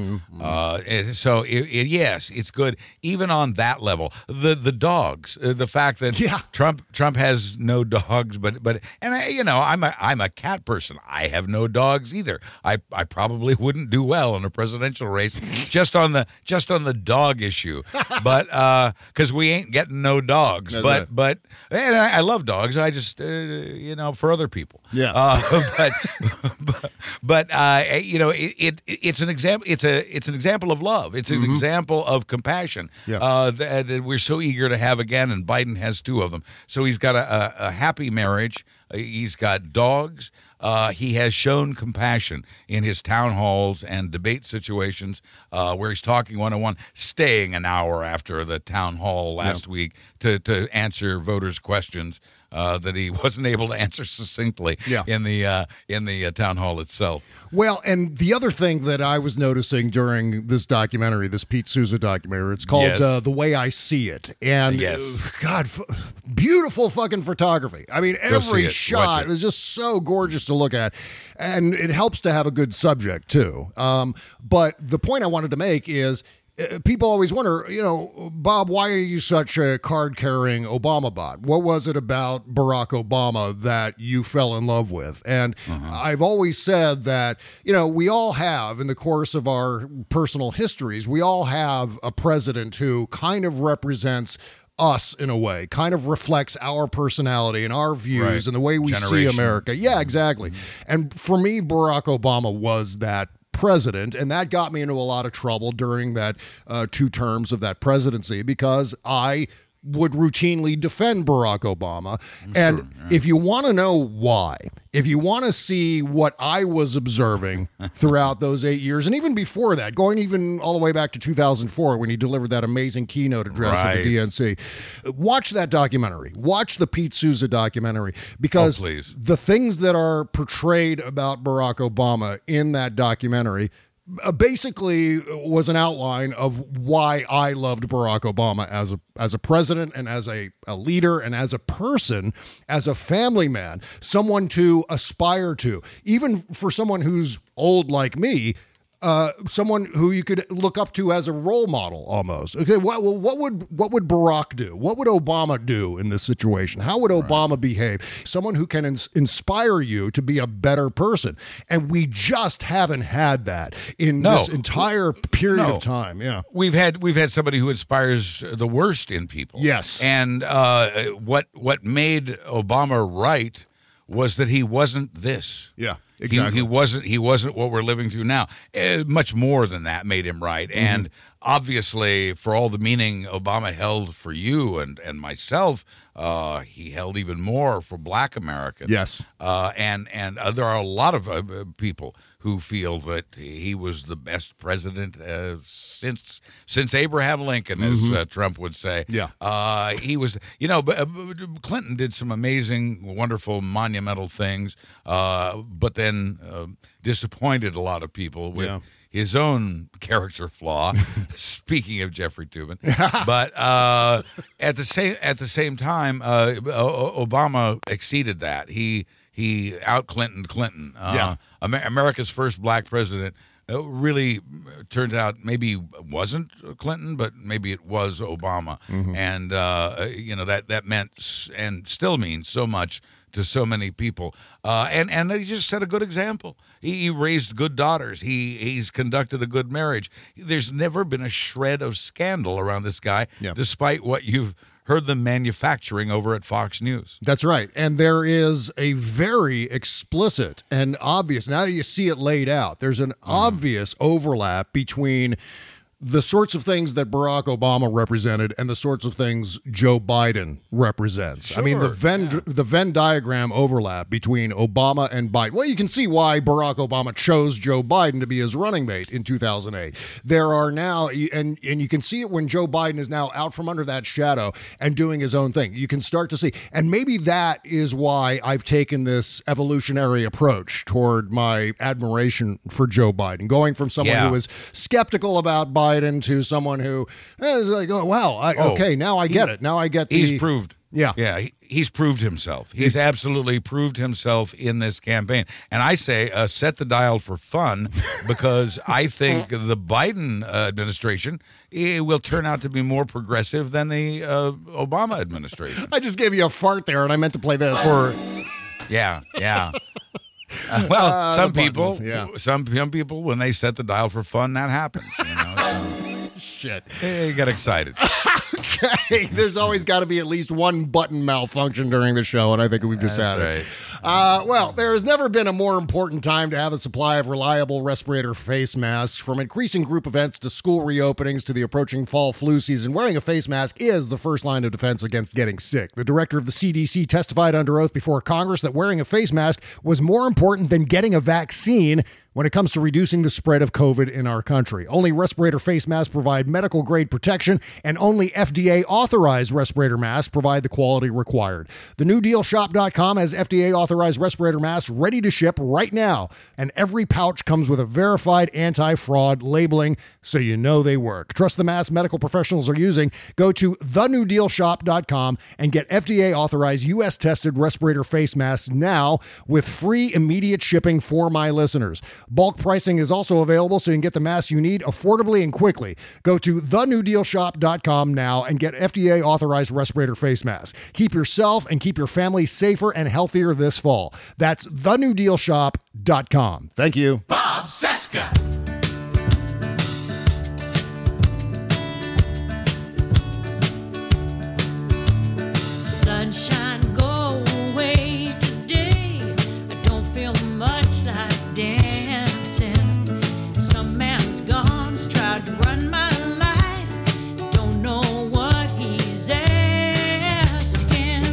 So yes, it's good even on that level. The dogs, the fact that Trump has no dogs, but I'm a cat person. I have no dogs either. I probably wouldn't do well in a presidential race just on the dog issue, but because we ain't getting no dogs. But and I love dogs. I just for other people. Yeah. But it's an example. It's an example of love. It's an example of compassion. That we're so eager to have again, and Biden has two of them. So he's got a happy marriage. He's got dogs. He has shown compassion in his town halls and debate situations where he's talking one-on-one, staying an hour after the town hall last week to answer voters' questions that he wasn't able to answer succinctly in the town hall itself. Well, and the other thing that I was noticing during this documentary, this Pete Souza documentary, it's called The Way I See It. And God, beautiful fucking photography. I mean, every shot was just so gorgeous to look at. And it helps to have a good subject, too. But the point I wanted to make is people always wonder, Bob, why are you such a card-carrying Obama bot? What was it about Barack Obama that you fell in love with? And I've always said that, we all have, in the course of our personal histories, we all have a president who kind of represents us in a way, kind of reflects our personality and our views and the way we see America. Yeah, exactly. And for me, Barack Obama was that president, and that got me into a lot of trouble during that 2 terms of that presidency, because I would routinely defend Barack Obama. And if you want to know why, if you want to see what I was observing throughout those 8 years, and even before that, going even all the way back to 2004 when he delivered that amazing keynote address at the DNC, watch that documentary. Watch the Pete Souza documentary, because the things that are portrayed about Barack Obama in that documentary basically was an outline of why I loved Barack Obama as a president and as a leader and as a person, as a family man, someone to aspire to, even for someone who's old like me. Someone who you could look up to as a role model almost. Okay, what would Barack do? What would Obama do in this situation? How would Obama behave? Someone who can inspire you to be a better person. And we just haven't had that in this entire period of time. Yeah. We've had somebody who inspires the worst in people. Yes. And what made Obama right was that he wasn't this. Yeah. Exactly. He wasn't what we're living through now. Much more than that made him right. And obviously, for all the meaning Obama held for you and myself, he held even more for Black Americans. Yes. And there are a lot of people who feel that he was the best president since Abraham Lincoln, as Trump would say. Yeah. He was, Clinton did some amazing, wonderful, monumental things, but then disappointed a lot of people with his own character flaw. Speaking of Jeffrey Tubin, but at the same time, Obama exceeded that. He out-Clintoned Clinton. America's first Black president really turns out maybe wasn't Clinton, but maybe it was Obama. And that meant and still means so much to so many people. And he just set a good example. He raised good daughters. He's conducted a good marriage. There's never been a shred of scandal around this guy, despite what you've heard them manufacturing over at Fox News. That's right. And there is a very explicit and obvious, now that you see it laid out, there's an obvious overlap between the sorts of things that Barack Obama represented and the sorts of things Joe Biden represents. Sure, I mean, the Venn diagram overlap between Obama and Biden. Well, you can see why Barack Obama chose Joe Biden to be his running mate in 2008. There are now, and you can see it when Joe Biden is now out from under that shadow and doing his own thing. You can start to see, and maybe that is why I've taken this evolutionary approach toward my admiration for Joe Biden, going from someone who was skeptical about Biden to someone who is like, oh, wow, okay, now I get it. Now I get He's proved. Yeah. He's proved himself. He's absolutely proved himself in this campaign. And I say set the dial for fun, because I think the Biden administration will turn out to be more progressive than the Obama administration. I just gave you a fart there, and I meant to play this. Yeah. Well, some people, when they set the dial for fun, that happens. Shit. They get excited. Okay. There's always got to be at least one button malfunction during the show, and I think we've just had it. Well, there has never been a more important time to have a supply of reliable respirator face masks. From increasing group events to school reopenings to the approaching fall flu season, wearing a face mask is the first line of defense against getting sick. The director of the CDC testified under oath before Congress that wearing a face mask was more important than getting a vaccine when it comes to reducing the spread of COVID in our country. Only respirator face masks provide medical-grade protection, and only FDA-authorized respirator masks provide the quality required. The NewDealShop.com has FDA-authorized authorized respirator masks ready to ship right now. And every pouch comes with a verified anti-fraud labeling so you know they work. Trust the masks medical professionals are using. Go to thenewdealshop.com and get FDA authorized U.S. tested respirator face masks now with free immediate shipping for my listeners. Bulk pricing is also available so you can get the masks you need affordably and quickly. Go to thenewdealshop.com now and get FDA authorized respirator face masks. Keep yourself and keep your family safer and healthier this fall. That's thenewdealshop.com. Thank you. Bob Cesca. Sunshine, go away today. I don't feel much like dancing. Some man's gone, has tried to run my life. Don't know what he's asking.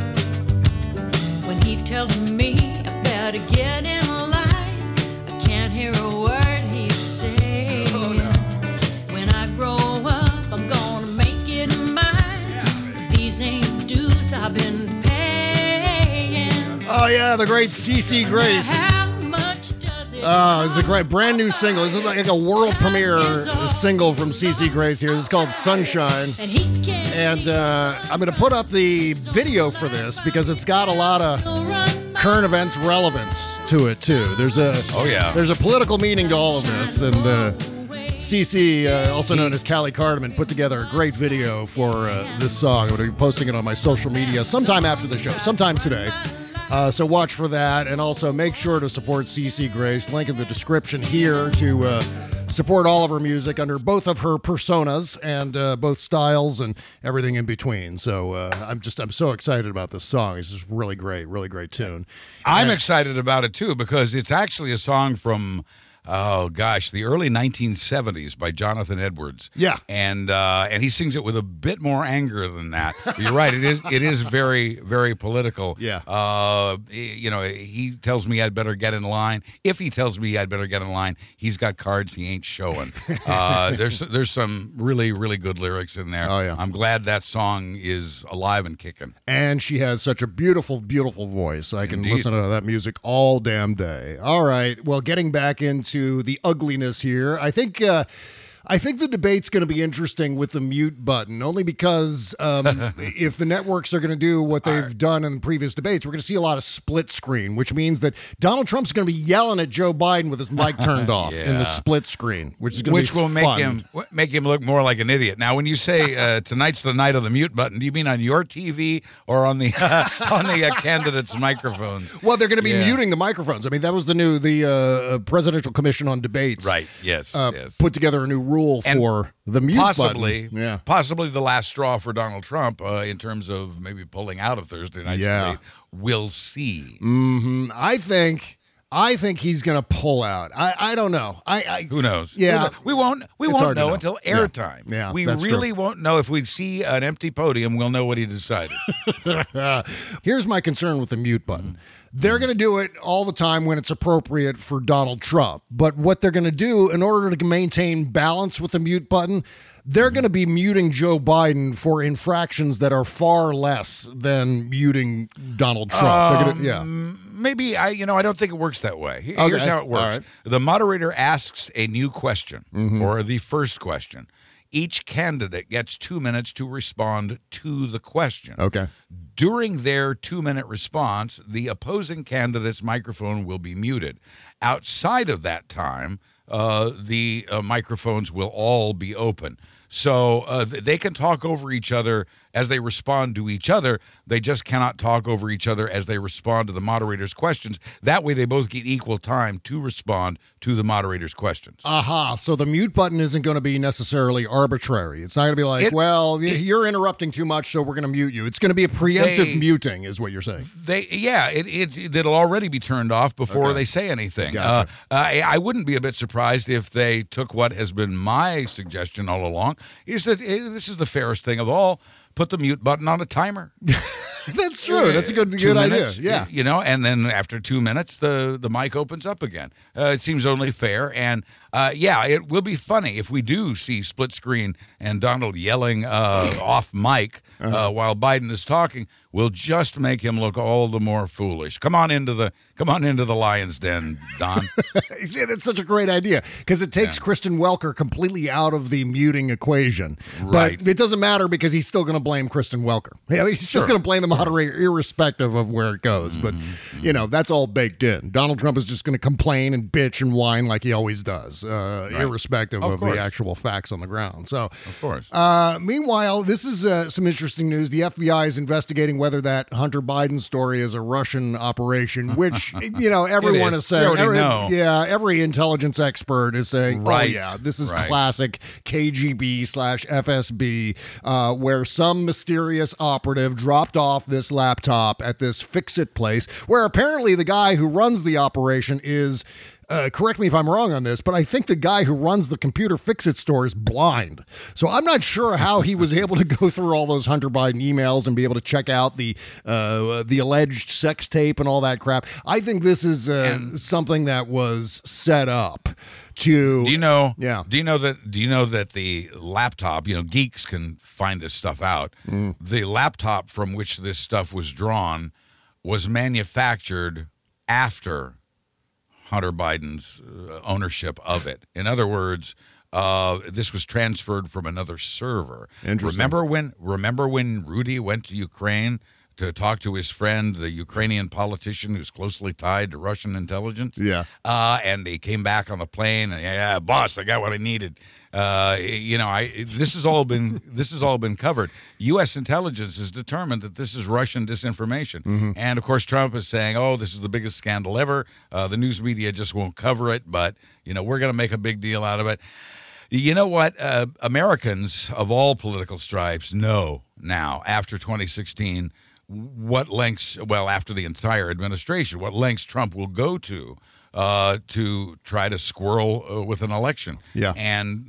When he tells me I better get in line, I can't hear a word he's saying. When I grow up, I'm gonna make it mine. These ain't dues I've been paying. Oh, yeah, the great CeCe Grace. How much does it It's a great brand new single. This is like a world premiere single from CeCe Grace here. This is called Sunshine. And I'm going to put up the video for this because it's got a lot of current events relevance to it, too. There's a political meaning to all of this. And CeCe, also known as Callie Cardamon, put together a great video for this song. I'm going to be posting it on my social media sometime after the show, sometime today. So watch for that, and also make sure to support CeCe Grace. Link in the description here to support all of her music under both of her personas and both styles and everything in between. So I'm so excited about this song. It's just really great tune. I'm excited about it too because it's actually a song from the early 1970s by Jonathan Edwards. Yeah. And he sings it with a bit more anger than that. You're right. It is very, very political. Yeah. He tells me I'd better get in line. If he tells me I'd better get in line, he's got cards he ain't showing. There's some really, really good lyrics in there. Oh, yeah. I'm glad that song is alive and kicking. And she has such a beautiful, beautiful voice. I can listen to that music all damn day. All right. Well, getting back into the ugliness here, I think the debate's going to be interesting with the mute button, only because if the networks are going to do what they've done in previous debates, we're going to see a lot of split screen, which means that Donald Trump's going to be yelling at Joe Biden with his mic turned off in the split screen, which will make him look more like an idiot. Now, when you say tonight's the night of the mute button, do you mean on your TV or on the candidates' microphones? Well, they're going to be muting the microphones. I mean, that was the Presidential Commission on Debates, right? Yes, put together a new rule for the mute button. Possibly the last straw for Donald Trump in terms of maybe pulling out of Thursday night's debate. We'll see. Mm-hmm. I think he's going to pull out. I don't know. Who knows? Yeah, we won't know until airtime. Yeah, we really won't know. If we see an empty podium, we'll know what he decided. Here's my concern with the mute button. They're going to do it all the time when it's appropriate for Donald Trump. But what they're going to do in order to maintain balance with the mute button, they're going to be muting Joe Biden for infractions that are far less than muting Donald Trump. Maybe I don't think it works that way. Here's how it works. Right. The moderator asks a new question or the first question. Each candidate gets 2 minutes to respond to the question. Okay. During their 2-minute response, the opposing candidate's microphone will be muted. Outside of that time, the microphones will all be open. So they can talk over each other as they respond to each other. They just cannot talk over each other as they respond to the moderator's questions. That way they both get equal time to respond to the moderator's questions. Aha. So the mute button isn't going to be necessarily arbitrary. It's not going to be like, you're interrupting too much, so we're going to mute you. It's going to be a preemptive muting is what you're saying. It'll already be turned off before they say anything. Gotcha. I wouldn't be a bit surprised if they took what has been my suggestion all along, is that this is the fairest thing of all. put the mute button on a timer. That's true. That's a good minutes, idea. Yeah. And then after 2 minutes, the mic opens up again. It seems only fair. And it will be funny if we do see split screen and Donald yelling off mic while Biden is talking. We'll just make him look all the more foolish. Come on into the lion's den, Don. You see, that's such a great idea because it takes Kristen Welker completely out of the muting equation. Right. But it doesn't matter because he's still going to blame Kristen Welker. He's still going to blame the moderator irrespective of where it goes. But, that's all baked in. Donald Trump is just going to complain and bitch and whine like he always does, irrespective of the actual facts on the ground. So, of course. Meanwhile, this is some interesting news. The FBI is investigating whether that Hunter Biden story is a Russian operation, which, everyone is saying. Every intelligence expert is saying, this is classic KGB/FSB, where some mysterious operative dropped off this laptop at this fix-it place, where apparently the guy who runs the operation is... correct me if I'm wrong on this, but I think the guy who runs the computer fix-it store is blind. So I'm not sure how he was able to go through all those Hunter Biden emails and be able to check out the alleged sex tape and all that crap. I think this is something that was set up to... Do you know that the laptop, geeks can find this stuff out. The laptop from which this stuff was drawn was manufactured after Hunter Biden's ownership of it. In other words, this was transferred from another server. Remember when Rudy went to Ukraine to talk to his friend, the Ukrainian politician who's closely tied to Russian intelligence? Yeah. And he came back on the plane and, boss, I got what I needed. This has all been covered. U.S. intelligence is determined that this is Russian disinformation, and of course Trump is saying, "Oh, this is the biggest scandal ever." The news media just won't cover it, but we're going to make a big deal out of it. You know what? Americans of all political stripes know now, after 2016, after the entire administration, what lengths Trump will go to try to squirrel with an election. Yeah. And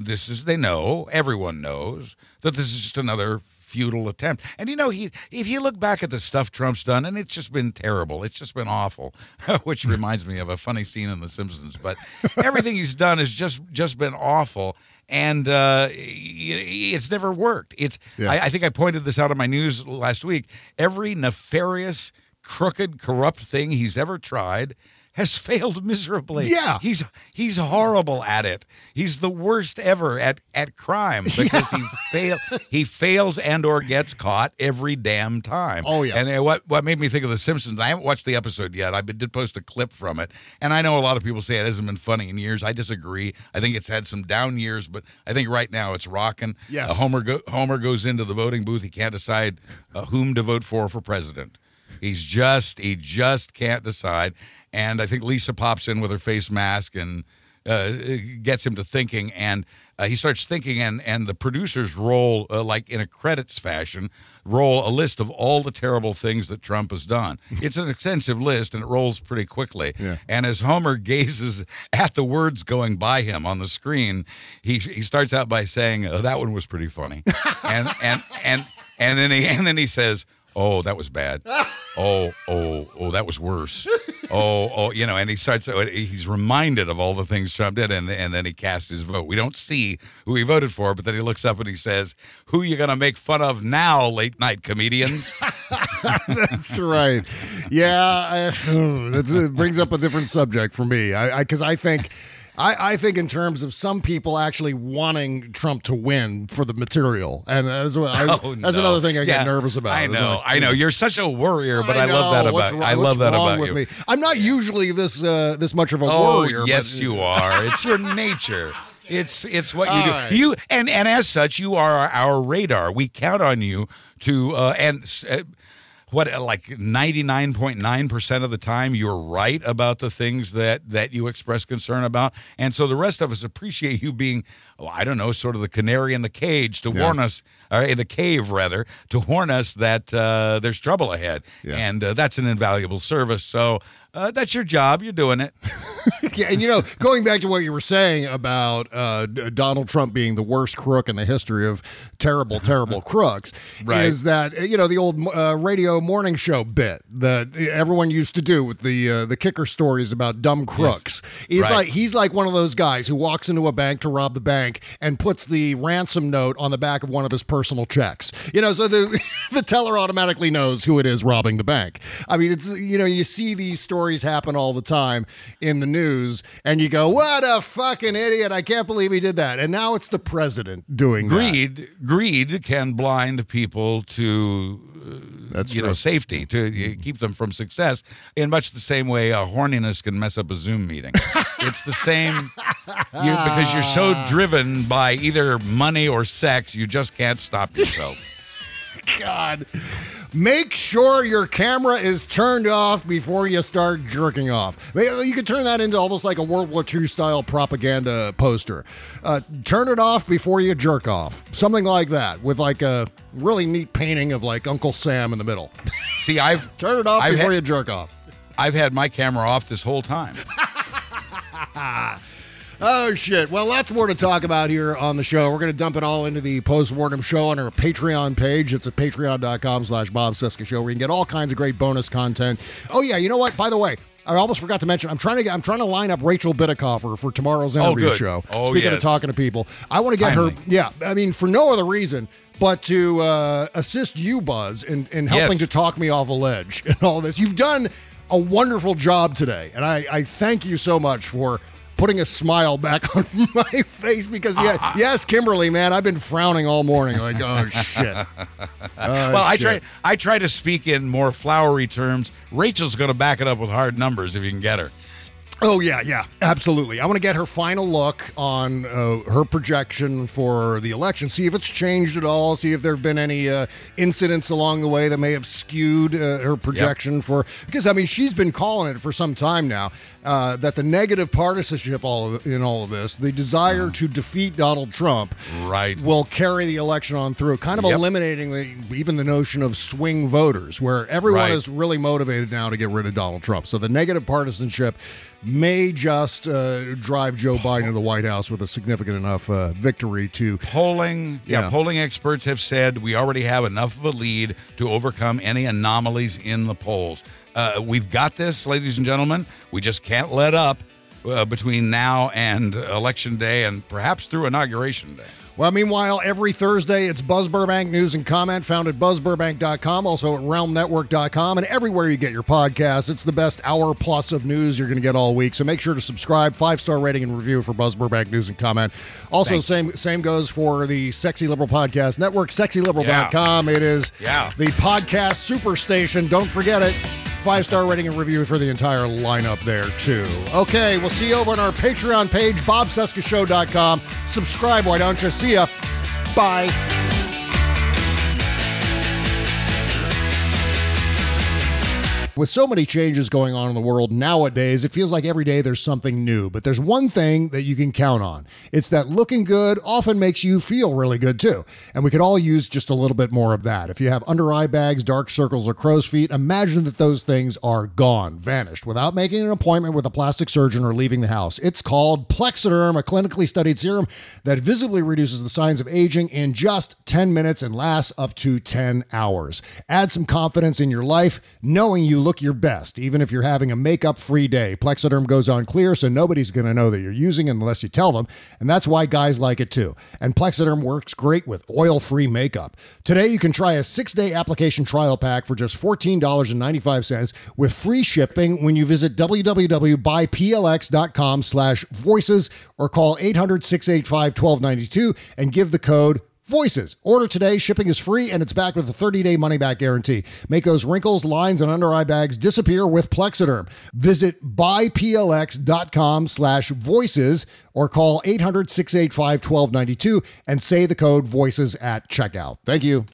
everyone knows that this is just another futile attempt. And if you look back at the stuff Trump's done, and it's just been terrible, it's just been awful, which reminds me of a funny scene in The Simpsons, but everything he's done has just been awful. And it's never worked. I think I pointed this out in my news last week. Every nefarious, crooked, corrupt thing he's ever tried has failed miserably. Yeah. He's horrible at it. He's the worst ever at crime because he fails and or gets caught every damn time. Oh, yeah. And what made me think of The Simpsons, I haven't watched the episode yet. I did post a clip from it. And I know a lot of people say it hasn't been funny in years. I disagree. I think it's had some down years, but I think right now it's rocking. Yes. Homer goes into the voting booth. He can't decide whom to vote for president. He just can't decide. And I think Lisa pops in with her face mask and gets him to thinking. And he starts thinking, and the producers roll, like in a credits fashion, roll a list of all the terrible things that Trump has done. It's an extensive list, and it rolls pretty quickly. Yeah. And as Homer gazes at the words going by him on the screen, he starts out by saying, "Oh, that one was pretty funny," and then he says, "Oh, that was bad. Oh, that was worse. And he's reminded of all the things Trump did, and then he casts his vote. We don't see who he voted for, but then he looks up and he says, "Who you going to make fun of now, late night comedians?" That's right. Yeah, it brings up a different subject for me, because I think in terms of some people actually wanting Trump to win for the material, and that's another thing I get nervous about. I know. You're such a worrior, but I love that about you. I love that about you. Me? I'm not usually this much of a worrier. Yes, you are. It's your nature. It's what you do. Right. You and as such, you are our radar. We count on you to like 99.9% of the time, you're right about the things that you express concern about. And so the rest of us appreciate you being, sort of the canary in the cage to warn us or in the cave rather, to warn us that there's trouble ahead. Yeah. And that's an invaluable service. So that's your job. You're doing it. Yeah, and going back to what you were saying about Donald Trump being the worst crook in the history of terrible, terrible crooks, right. is that the old radio morning show bit that everyone used to do with the kicker stories about dumb crooks. Yes. He's like one of those guys who walks into a bank to rob the bank and puts the ransom note on the back of one of his personal checks. So the teller automatically knows who it is robbing the bank. I mean, it's you see these stories happen all the time in the news, and you go, what a fucking idiot, I can't believe he did that. And now it's the president doing that. Greed can blind people to safety, to keep them from success, in much the same way horniness can mess up a Zoom meeting. It's the same, because you're so driven by either money or sex, you just can't stop yourself. God. Make sure your camera is turned off before you start jerking off. You could turn that into almost like a World War II style propaganda poster. Turn it off before you jerk off. Something like that, with like a really neat painting of like Uncle Sam in the middle. See, turn it off before you jerk off. I've had my camera off this whole time. Oh, shit. Well, lots more to talk about here on the show. We're going to dump it all into the postmortem show on our Patreon page. It's at patreon.com/Bob Cesca Show, where you can get all kinds of great bonus content. Oh, yeah. You know what? By the way, I almost forgot to mention, I'm trying to line up Rachel Bidikofer for tomorrow's interview show. Oh, Speaking of talking to people, I want to get her. Yeah. I mean, for no other reason but to assist you, Buzz, in helping to talk me off a ledge and all this. You've done a wonderful job today, and I thank you so much for putting a smile back on my face, because yes, Kimberly, man, I've been frowning all morning like, oh shit. I try to speak in more flowery terms. Rachel's going to back it up with hard numbers if you can get her. Oh, yeah, absolutely. I want to get her final look on her projection for the election, see if it's changed at all, see if there have been any incidents along the way that may have skewed her projection for, because, I mean, she's been calling it for some time now, that the negative partisanship in all of this, the desire to defeat Donald Trump will carry the election on through, kind of eliminating even the notion of swing voters, where everyone is really motivated now to get rid of Donald Trump. So the negative partisanship may just drive Joe Biden to the White House with a significant enough victory to... Polling experts have said we already have enough of a lead to overcome any anomalies in the polls. We've got this, ladies and gentlemen. We just can't let up between now and Election Day, and perhaps through Inauguration Day. Well, meanwhile, every Thursday, it's Buzz Burbank News and Comment, found at buzzburbank.com, also at realmnetwork.com, and everywhere you get your podcasts. It's the best hour plus of news you're going to get all week, so make sure to subscribe, 5-star rating and review for Buzz Burbank News and Comment. Also, same goes for the Sexy Liberal Podcast Network, sexyliberal.com. It is the podcast superstation. Don't forget it. 5-star rating and review for the entire lineup there, too. Okay, we'll see you over on our Patreon page, bobcescashow.com. Subscribe, why don't you? See ya. Bye. With so many changes going on in the world nowadays, it feels like every day there's something new. But there's one thing that you can count on. It's that looking good often makes you feel really good, too. And we could all use just a little bit more of that. If you have under eye bags, dark circles, or crow's feet, imagine that those things are gone, vanished, without making an appointment with a plastic surgeon or leaving the house. It's called Plexiderm, a clinically studied serum that visibly reduces the signs of aging in just 10 minutes and lasts up to 10 hours. Add some confidence in your life, knowing you look your best, even if you're having a makeup-free day. Plexiderm goes on clear, so nobody's going to know that you're using it unless you tell them, and that's why guys like it too. And Plexiderm works great with oil-free makeup. Today, you can try a 6-day application trial pack for just $14.95 with free shipping when you visit www.buyplx.com/voices or call 800-685-1292 and give the code VOICES. Order today. Shipping is free, and it's backed with a 30-day money-back guarantee. Make those wrinkles, lines, and under-eye bags disappear with Plexiderm. Visit buyplx.com/voices or call 800-685-1292 and say the code VOICES at checkout. Thank you.